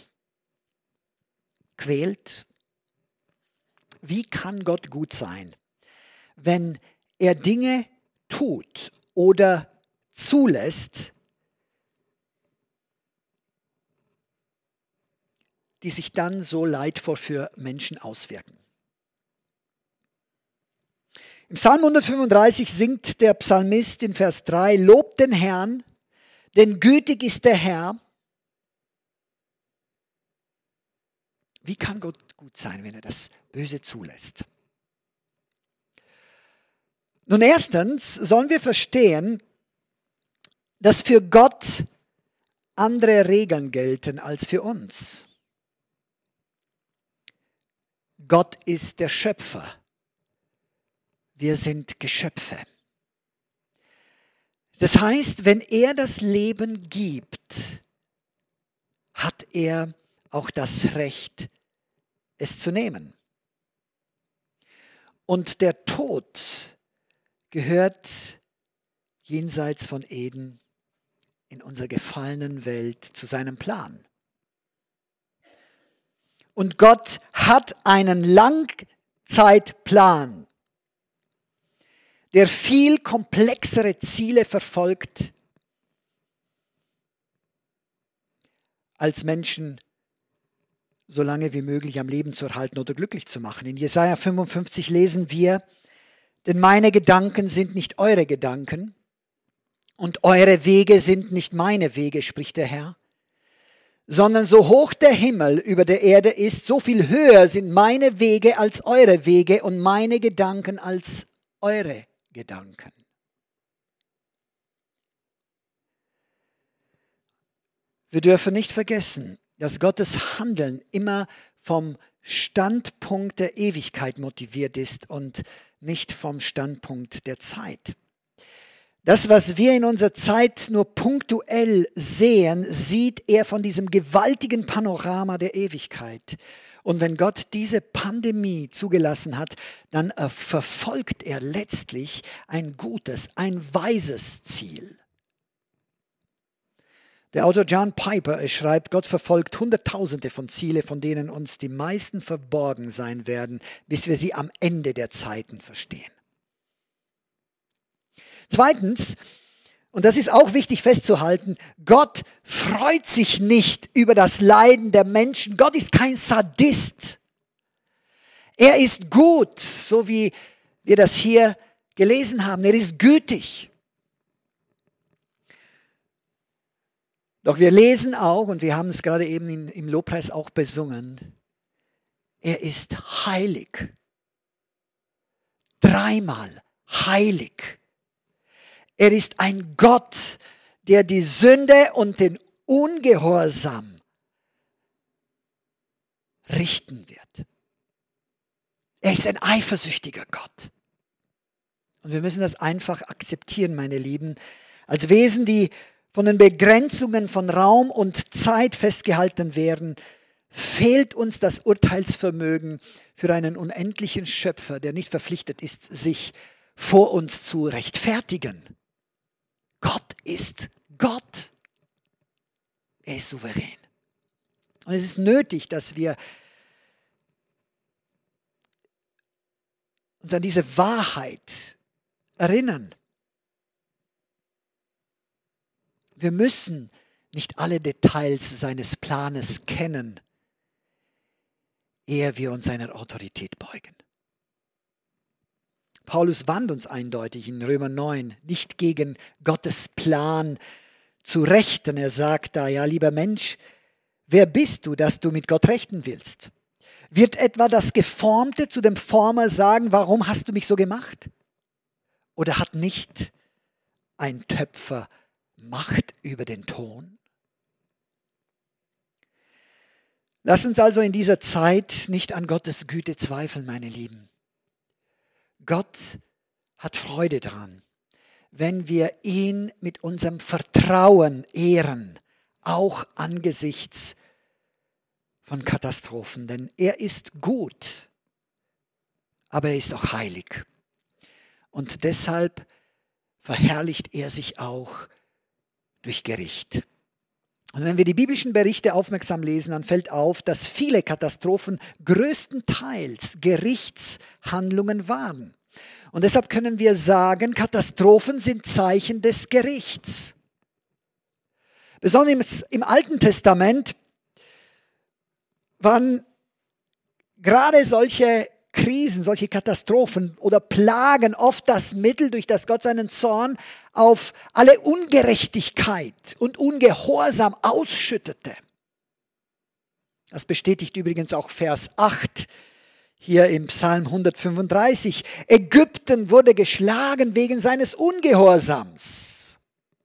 S2: quält. Wie kann Gott gut sein, wenn er Dinge tut oder zulässt, die sich dann so leidvoll für Menschen auswirken? Im Psalm hundertfünfunddreißig singt der Psalmist in Vers drei, Lobt den Herrn, denn gütig ist der Herr. Wie kann Gott gut sein, wenn er das Böse zulässt? Nun, erstens sollen wir verstehen, dass für Gott andere Regeln gelten als für uns. Gott ist der Schöpfer. Wir sind Geschöpfe. Das heißt, wenn er das Leben gibt, hat er auch das Recht, es zu nehmen. Und der Tod gehört jenseits von Eden in unserer gefallenen Welt zu seinem Plan. Und Gott hat einen Langzeitplan, der viel komplexere Ziele verfolgt, als Menschen so lange wie möglich am Leben zu erhalten oder glücklich zu machen. In Jesaja fünfundfünfzig lesen wir, denn meine Gedanken sind nicht eure Gedanken und eure Wege sind nicht meine Wege, spricht der Herr, sondern so hoch der Himmel über der Erde ist, so viel höher sind meine Wege als eure Wege und meine Gedanken als eure Gedanken. Wir dürfen nicht vergessen, dass Gottes Handeln immer vom Standpunkt der Ewigkeit motiviert ist und nicht vom Standpunkt der Zeit. Das, was wir in unserer Zeit nur punktuell sehen, sieht er von diesem gewaltigen Panorama der Ewigkeit. Und wenn Gott diese Pandemie zugelassen hat, dann äh, verfolgt er letztlich ein gutes, ein weises Ziel. Der Autor John Piper schreibt, Gott verfolgt Hunderttausende von Zielen, von denen uns die meisten verborgen sein werden, bis wir sie am Ende der Zeiten verstehen. Zweitens, und das ist auch wichtig festzuhalten, Gott freut sich nicht über das Leiden der Menschen. Gott ist kein Sadist. Er ist gut, so wie wir das hier gelesen haben. Er ist gütig. Doch wir lesen auch, und wir haben es gerade eben in, im Lobpreis auch besungen, er ist heilig. Dreimal heilig. Er ist ein Gott, der die Sünde und den Ungehorsam richten wird. Er ist ein eifersüchtiger Gott. Und wir müssen das einfach akzeptieren, meine Lieben, als Wesen, die von den Begrenzungen von Raum und Zeit festgehalten werden, fehlt uns das Urteilsvermögen für einen unendlichen Schöpfer, der nicht verpflichtet ist, sich vor uns zu rechtfertigen. Gott ist Gott. Er ist souverän. Und es ist nötig, dass wir uns an diese Wahrheit erinnern. Wir müssen nicht alle Details seines Planes kennen, ehe wir uns seiner Autorität beugen. Paulus warnt uns eindeutig in Römer neun, nicht gegen Gottes Plan zu rechten. Er sagt da, ja, lieber Mensch, wer bist du, dass du mit Gott rechten willst? Wird etwa das Geformte zu dem Former sagen, warum hast du mich so gemacht? Oder hat nicht ein Töpfer Macht über den Ton? Lasst uns also in dieser Zeit nicht an Gottes Güte zweifeln, meine Lieben. Gott hat Freude daran, wenn wir ihn mit unserem Vertrauen ehren, auch angesichts von Katastrophen. Denn er ist gut, aber er ist auch heilig. Und deshalb verherrlicht er sich auch durch Gericht. Und wenn wir die biblischen Berichte aufmerksam lesen, dann fällt auf, dass viele Katastrophen größtenteils Gerichtshandlungen waren. Und deshalb können wir sagen, Katastrophen sind Zeichen des Gerichts. Besonders im Alten Testament waren gerade solche Krisen, solche Katastrophen oder Plagen oft das Mittel, durch das Gott seinen Zorn auf alle Ungerechtigkeit und Ungehorsam ausschüttete. Das bestätigt übrigens auch Vers acht hier im Psalm hundertfünfunddreißig. Ägypten wurde geschlagen wegen seines Ungehorsams.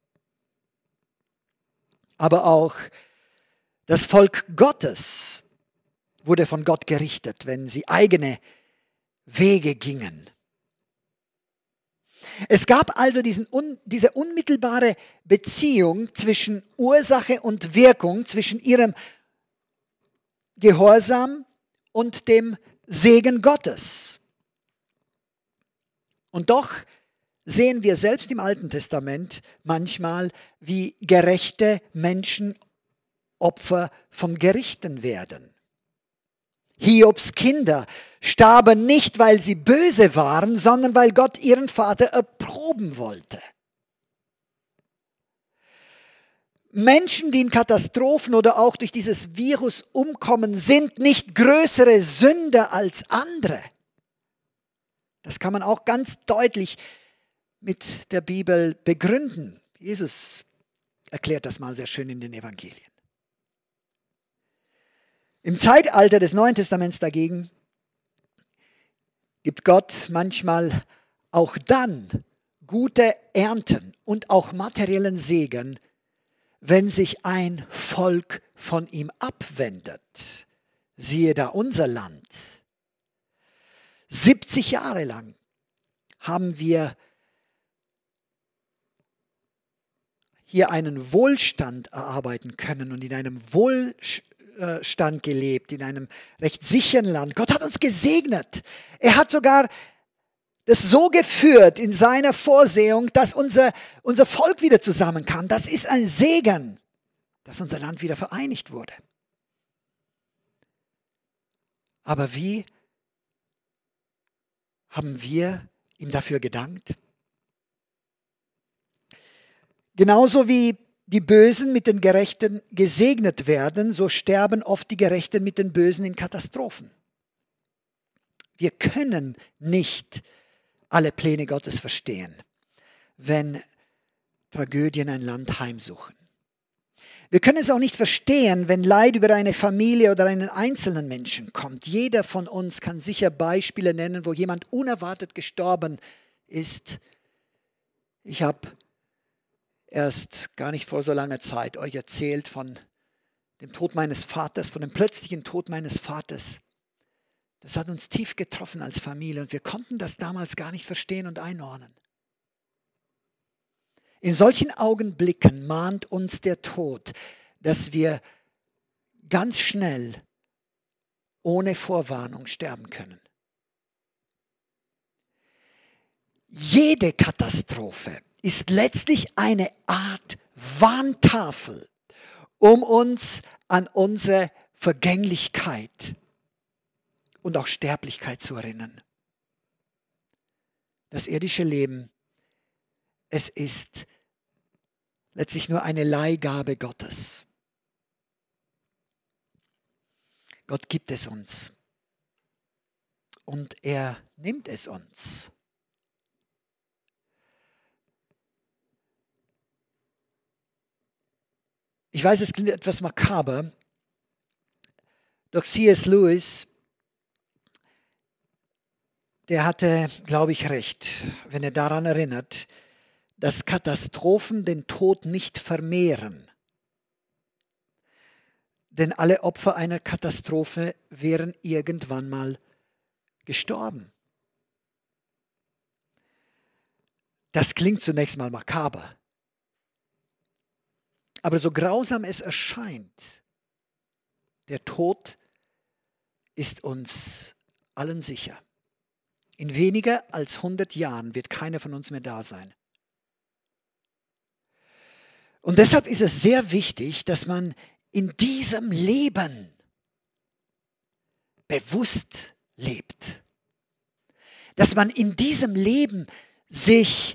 S2: Aber auch das Volk Gottes wurde von Gott gerichtet, wenn sie eigene Wege gingen. Es gab also diesen, un, diese unmittelbare Beziehung zwischen Ursache und Wirkung, zwischen ihrem Gehorsam und dem Segen Gottes. Und doch sehen wir selbst im Alten Testament manchmal, wie gerechte Menschen Opfer von Gerichten werden. Hiobs Kinder starben nicht, weil sie böse waren, sondern weil Gott ihren Vater erproben wollte. Menschen, die in Katastrophen oder auch durch dieses Virus umkommen, sind nicht größere Sünder als andere. Das kann man auch ganz deutlich mit der Bibel begründen. Jesus erklärt das mal sehr schön in den Evangelien. Im Zeitalter des Neuen Testaments dagegen gibt Gott manchmal auch dann gute Ernten und auch materiellen Segen, wenn sich ein Volk von ihm abwendet. Siehe da unser Land. siebzig Jahre lang haben wir hier einen Wohlstand erarbeiten können und in einem Wohlstand gelebt, in einem recht sicheren Land. Gott hat uns gesegnet. Er hat sogar das so geführt in seiner Vorsehung, dass unser, unser Volk wieder zusammenkam. Das ist ein Segen, dass unser Land wieder vereinigt wurde. Aber wie haben wir ihm dafür gedankt? Genauso wie die Bösen mit den Gerechten gesegnet werden, so sterben oft die Gerechten mit den Bösen in Katastrophen. Wir können nicht alle Pläne Gottes verstehen, wenn Tragödien ein Land heimsuchen. Wir können es auch nicht verstehen, wenn Leid über eine Familie oder einen einzelnen Menschen kommt. Jeder von uns kann sicher Beispiele nennen, wo jemand unerwartet gestorben ist. Ich habe erst gar nicht vor so langer Zeit euch erzählt von dem Tod meines Vaters, von dem plötzlichen Tod meines Vaters. Das hat uns tief getroffen als Familie und wir konnten das damals gar nicht verstehen und einordnen. In solchen Augenblicken mahnt uns der Tod, dass wir ganz schnell ohne Vorwarnung sterben können. Jede Katastrophe ist letztlich eine Art Warntafel, um uns an unsere Vergänglichkeit und auch Sterblichkeit zu erinnern. Das irdische Leben, es ist letztlich nur eine Leihgabe Gottes. Gott gibt es uns und er nimmt es uns. Ich weiß, es klingt etwas makaber, doch C S Lewis, der hatte, glaube ich, recht, wenn er daran erinnert, dass Katastrophen den Tod nicht vermehren. Denn alle Opfer einer Katastrophe wären irgendwann mal gestorben. Das klingt zunächst mal makaber. Aber so grausam es erscheint, der Tod ist uns allen sicher. In weniger als hundert Jahren wird keiner von uns mehr da sein. Und deshalb ist es sehr wichtig, dass man in diesem Leben bewusst lebt. Dass man in diesem Leben sich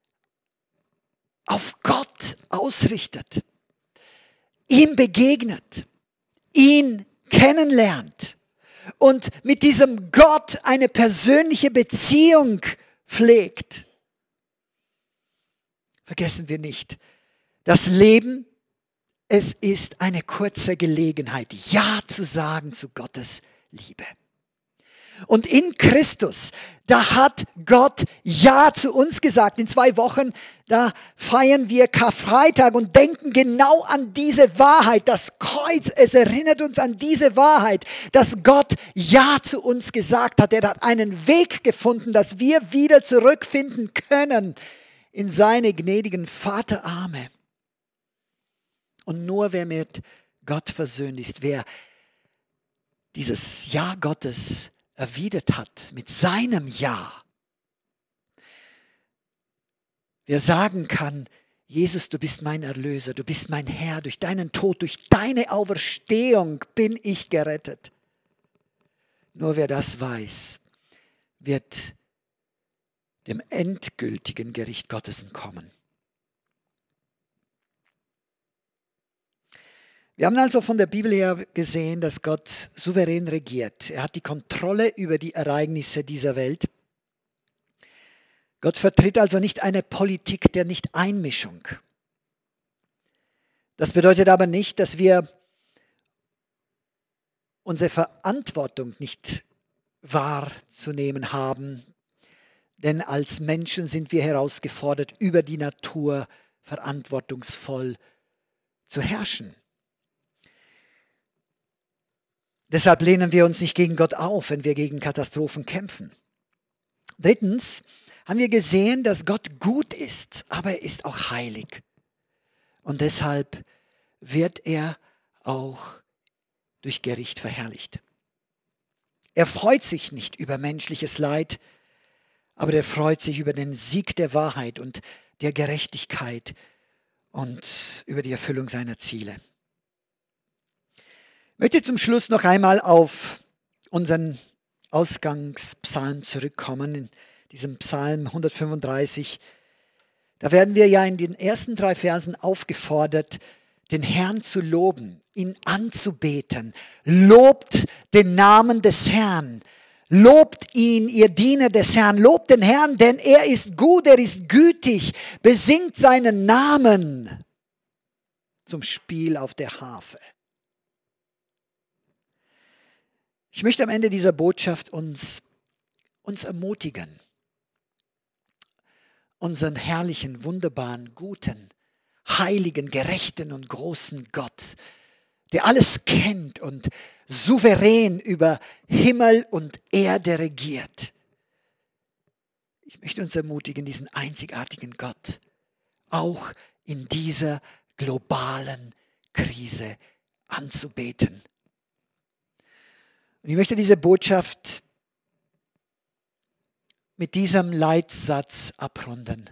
S2: auf Gott ausrichtet, ihm begegnet, ihn kennenlernt und mit diesem Gott eine persönliche Beziehung pflegt. Vergessen wir nicht, das Leben, es ist eine kurze Gelegenheit, Ja zu sagen zu Gottes Liebe. Und in Christus, da hat Gott Ja zu uns gesagt. In zwei Wochen, da feiern wir Karfreitag und denken genau an diese Wahrheit. Das Kreuz, es erinnert uns an diese Wahrheit, dass Gott Ja zu uns gesagt hat. Er hat einen Weg gefunden, dass wir wieder zurückfinden können in seine gnädigen Vaterarme. Und nur wer mit Gott versöhnt ist, wer dieses Ja Gottes erwidert hat mit seinem Ja, wer sagen kann, Jesus, du bist mein Erlöser, du bist mein Herr, durch deinen Tod, durch deine Auferstehung bin ich gerettet. Nur wer das weiß, wird dem endgültigen Gericht Gottes entkommen. Wir haben also von der Bibel her gesehen, dass Gott souverän regiert. Er hat die Kontrolle über die Ereignisse dieser Welt. Gott vertritt also nicht eine Politik der Nicht-Einmischung. Das bedeutet aber nicht, dass wir unsere Verantwortung nicht wahrzunehmen haben. Denn als Menschen sind wir herausgefordert, über die Natur verantwortungsvoll zu herrschen. Deshalb lehnen wir uns nicht gegen Gott auf, wenn wir gegen Katastrophen kämpfen. Drittens haben wir gesehen, dass Gott gut ist, aber er ist auch heilig. Und deshalb wird er auch durch Gericht verherrlicht. Er freut sich nicht über menschliches Leid, aber er freut sich über den Sieg der Wahrheit und der Gerechtigkeit und über die Erfüllung seiner Ziele. Ich möchte zum Schluss noch einmal auf unseren Ausgangspsalm zurückkommen, in diesem Psalm hundertfünfunddreißig. Da werden wir ja in den ersten drei Versen aufgefordert, den Herrn zu loben, ihn anzubeten. Lobt den Namen des Herrn. Lobt ihn, ihr Diener des Herrn. Lobt den Herrn, denn er ist gut, er ist gütig. Besingt seinen Namen zum Spiel auf der Harfe. Ich möchte am Ende dieser Botschaft uns, uns ermutigen, unseren herrlichen, wunderbaren, guten, heiligen, gerechten und großen Gott, der alles kennt und souverän über Himmel und Erde regiert. Ich möchte uns ermutigen, diesen einzigartigen Gott auch in dieser globalen Krise anzubeten. Und ich möchte diese Botschaft mit diesem Leitsatz abrunden.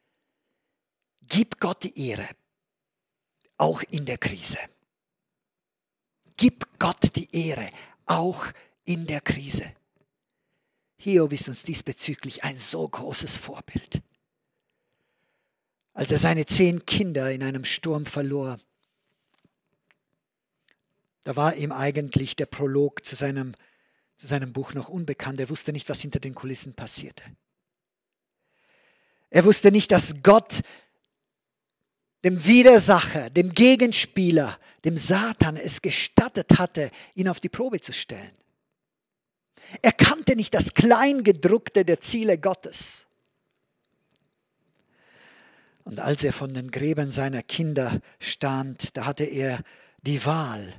S2: Gib Gott die Ehre, auch in der Krise. Gib Gott die Ehre, auch in der Krise. Hiob ist uns diesbezüglich ein so großes Vorbild. Als er seine zehn Kinder in einem Sturm verlor, da war ihm eigentlich der Prolog zu seinem, zu seinem Buch noch unbekannt. Er wusste nicht, was hinter den Kulissen passierte. Er wusste nicht, dass Gott dem Widersacher, dem Gegenspieler, dem Satan es gestattet hatte, ihn auf die Probe zu stellen. Er kannte nicht das Kleingedruckte der Ziele Gottes. Und als er von den Gräbern seiner Kinder stand, da hatte er die Wahl,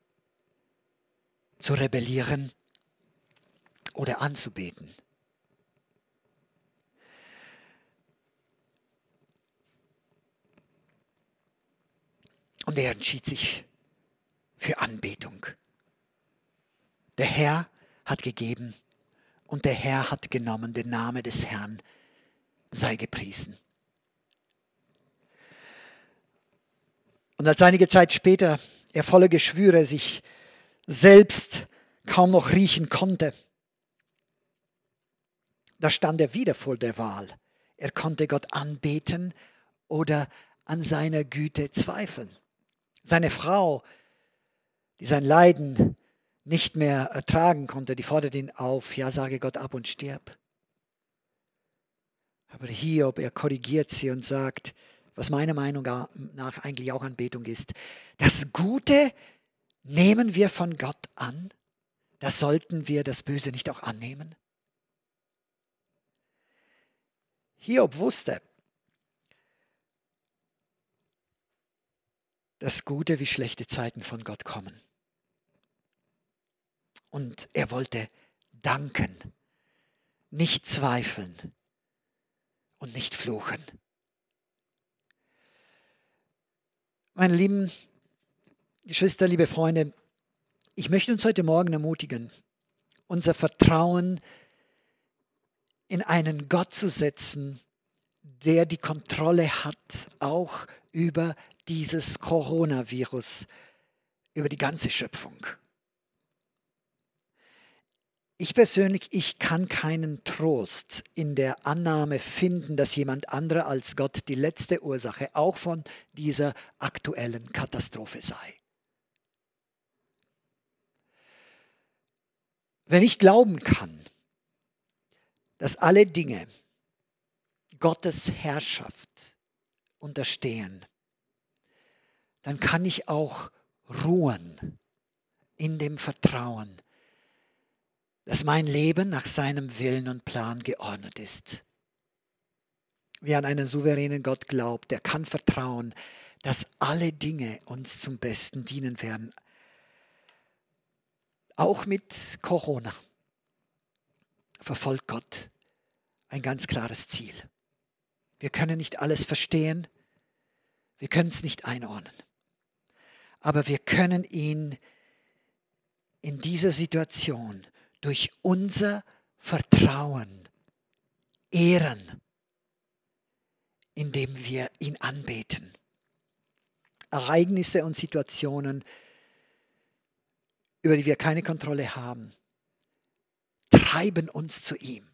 S2: zu rebellieren oder anzubeten. Und er entschied sich für Anbetung. Der Herr hat gegeben und der Herr hat genommen, der Name des Herrn sei gepriesen. Und als einige Zeit später er voller Geschwüre sich selbst kaum noch riechen konnte, da stand er wieder vor der Wahl. Er konnte Gott anbeten oder an seiner Güte zweifeln. Seine Frau, die sein Leiden nicht mehr ertragen konnte, die forderte ihn auf, ja, sage Gott ab und stirb. Aber Hiob, er korrigiert sie und sagt, was meiner Meinung nach eigentlich auch Anbetung ist, das Gute nehmen wir von Gott an da sollten wir das Böse nicht auch annehmen? Hiob wusste, dass gute wie schlechte Zeiten von Gott kommen. Und er wollte danken, nicht zweifeln und nicht fluchen. Meine lieben Geschwister, liebe Freunde, ich möchte uns heute Morgen ermutigen, unser Vertrauen in einen Gott zu setzen, der die Kontrolle hat, auch über dieses Coronavirus, über die ganze Schöpfung. Ich persönlich, ich kann keinen Trost in der Annahme finden, dass jemand anderer als Gott die letzte Ursache auch von dieser aktuellen Katastrophe sei. Wenn ich glauben kann, dass alle Dinge Gottes Herrschaft unterstehen, dann kann ich auch ruhen in dem Vertrauen, dass mein Leben nach seinem Willen und Plan geordnet ist. Wer an einen souveränen Gott glaubt, der kann vertrauen, dass alle Dinge uns zum Besten dienen werden. Auch mit Corona verfolgt Gott ein ganz klares Ziel. Wir können nicht alles verstehen, wir können es nicht einordnen, aber wir können ihn in dieser Situation durch unser Vertrauen ehren, indem wir ihn anbeten. Ereignisse und Situationen, über die wir keine Kontrolle haben, treiben uns zu ihm,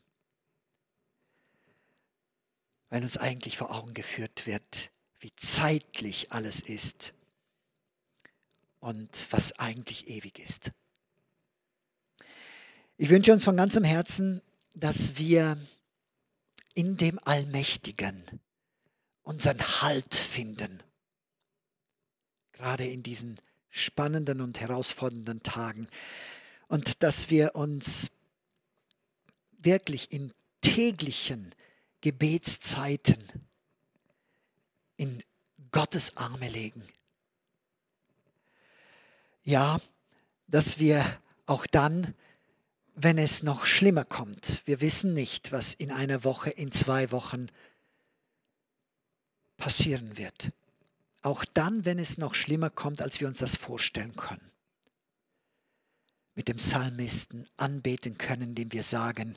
S2: weil uns eigentlich vor Augen geführt wird, wie zeitlich alles ist und was eigentlich ewig ist. Ich wünsche uns von ganzem Herzen, dass wir in dem Allmächtigen unseren Halt finden, gerade in diesen spannenden und herausfordernden Tagen, und dass wir uns wirklich in täglichen Gebetszeiten in Gottes Arme legen. Ja, dass wir auch dann, wenn es noch schlimmer kommt, wir wissen nicht, was in einer Woche, in zwei Wochen passieren wird. Auch dann, wenn es noch schlimmer kommt, als wir uns das vorstellen können, mit dem Psalmisten anbeten können, indem wir sagen: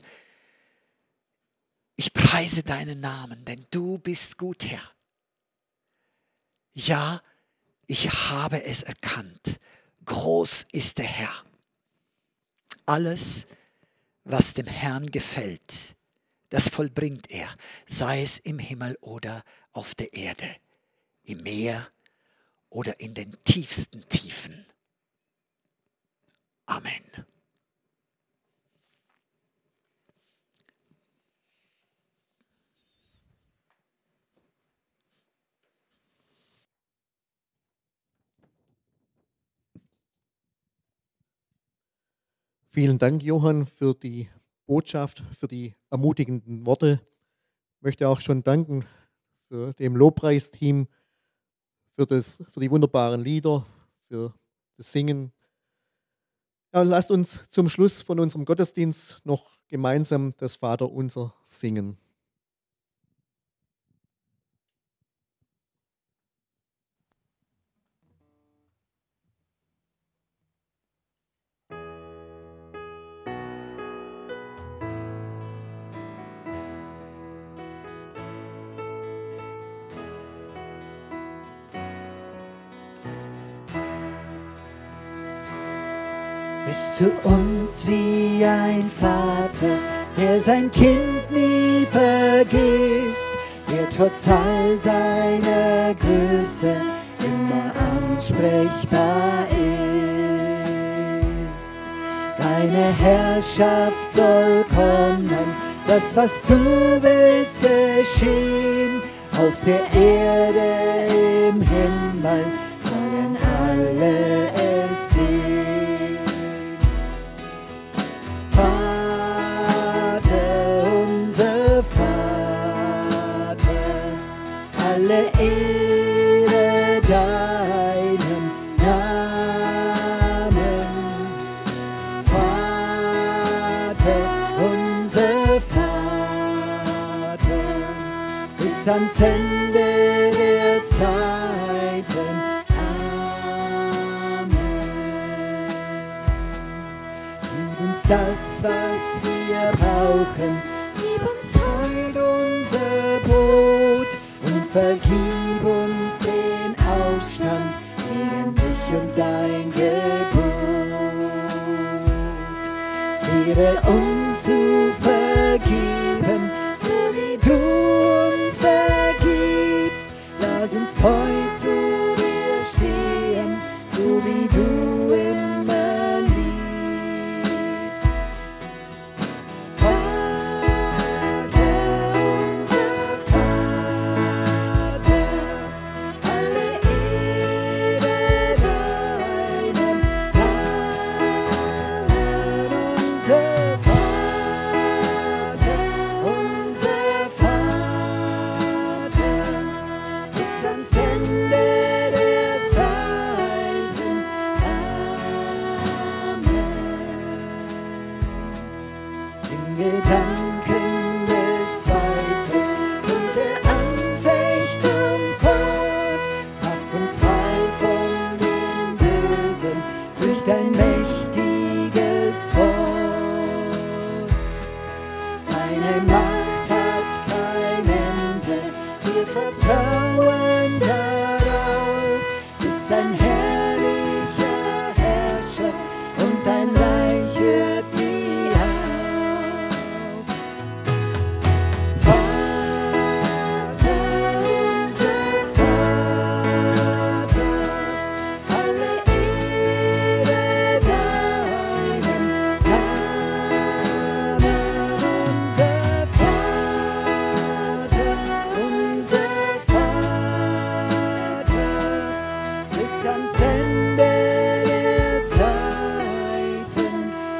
S2: Ich preise deinen Namen, denn du bist gut, Herr. Ja, ich habe es erkannt. Groß ist der Herr. Alles, was dem Herrn gefällt, das vollbringt er, sei es im Himmel oder auf der Erde, im Meer oder in den tiefsten Tiefen. Amen.
S1: Vielen Dank, Johann, für die Botschaft, für die ermutigenden Worte. Ich möchte auch schon danken für dem Lobpreisteam, für, das, für die wunderbaren Lieder, für das Singen. Ja, lasst uns zum Schluss von unserem Gottesdienst noch gemeinsam das Vaterunser singen.
S2: Bist zu uns wie ein Vater, der sein Kind nie vergisst, der trotz all seiner Größe immer ansprechbar ist. Deine Herrschaft soll kommen, das, was du willst, geschehen. Auf der Erde, im Himmel sollen alle es sehen. deinen Namen. Vater, unser Vater, bis ans Ende der Zeiten. Amen. Gib uns das, was wir brauchen. Gib uns heute unser Brot und vergib uns den Aufstand gegen dich und dein Gebot. Lehre uns zu vergeben, so wie du uns vergibst. Lass uns heute zu dir stehen, so wie du immer liebst. Vater, unser Vater, alle Ehre deinem Namen. Unser Vater, unser Vater, bis ans Ende der Zeiten. Amen. In Gedanken des Zweifels sind der Anfechtung fort. Mach uns frei von dem Bösen durch dein mächtiges Wort. Deine Macht hat kein Ende, wir vertrauen darauf. Bist ein herrlicher Herrscher und dein Reich hört nie auf. Vater, unser Vater, alle Ehre deinem Namen. Unser Vater, unser Vater, bis ans Ende der Zeiten.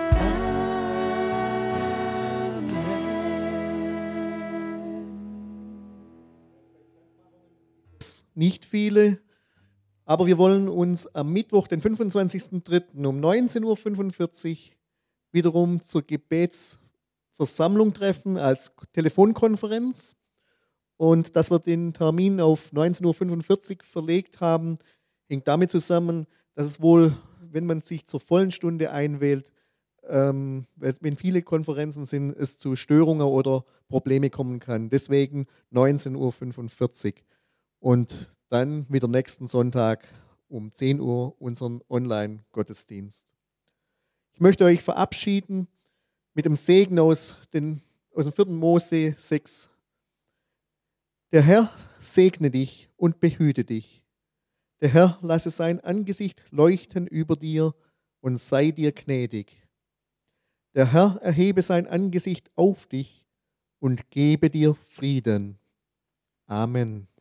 S2: Amen.
S1: Nicht viele, aber wir wollen uns am Mittwoch, den fünfundzwanzigsten dritten um neunzehn Uhr fünfundvierzig wiederum zur Gebetsversammlung treffen als Telefonkonferenz. Und dass wir den Termin auf neunzehn Uhr fünfundvierzig verlegt haben, hängt damit zusammen, dass es wohl, wenn man sich zur vollen Stunde einwählt, ähm, wenn viele Konferenzen sind, es zu Störungen oder Probleme kommen kann. Deswegen neunzehn Uhr fünfundvierzig. Und dann wieder nächsten Sonntag um zehn Uhr unseren Online-Gottesdienst. Ich möchte euch verabschieden mit dem Segen aus, den, aus dem vierten Mose sechs. Der Herr segne dich und behüte dich. Der Herr lasse sein Angesicht leuchten über dir und sei dir gnädig. Der Herr erhebe sein Angesicht auf dich und gebe dir Frieden. Amen.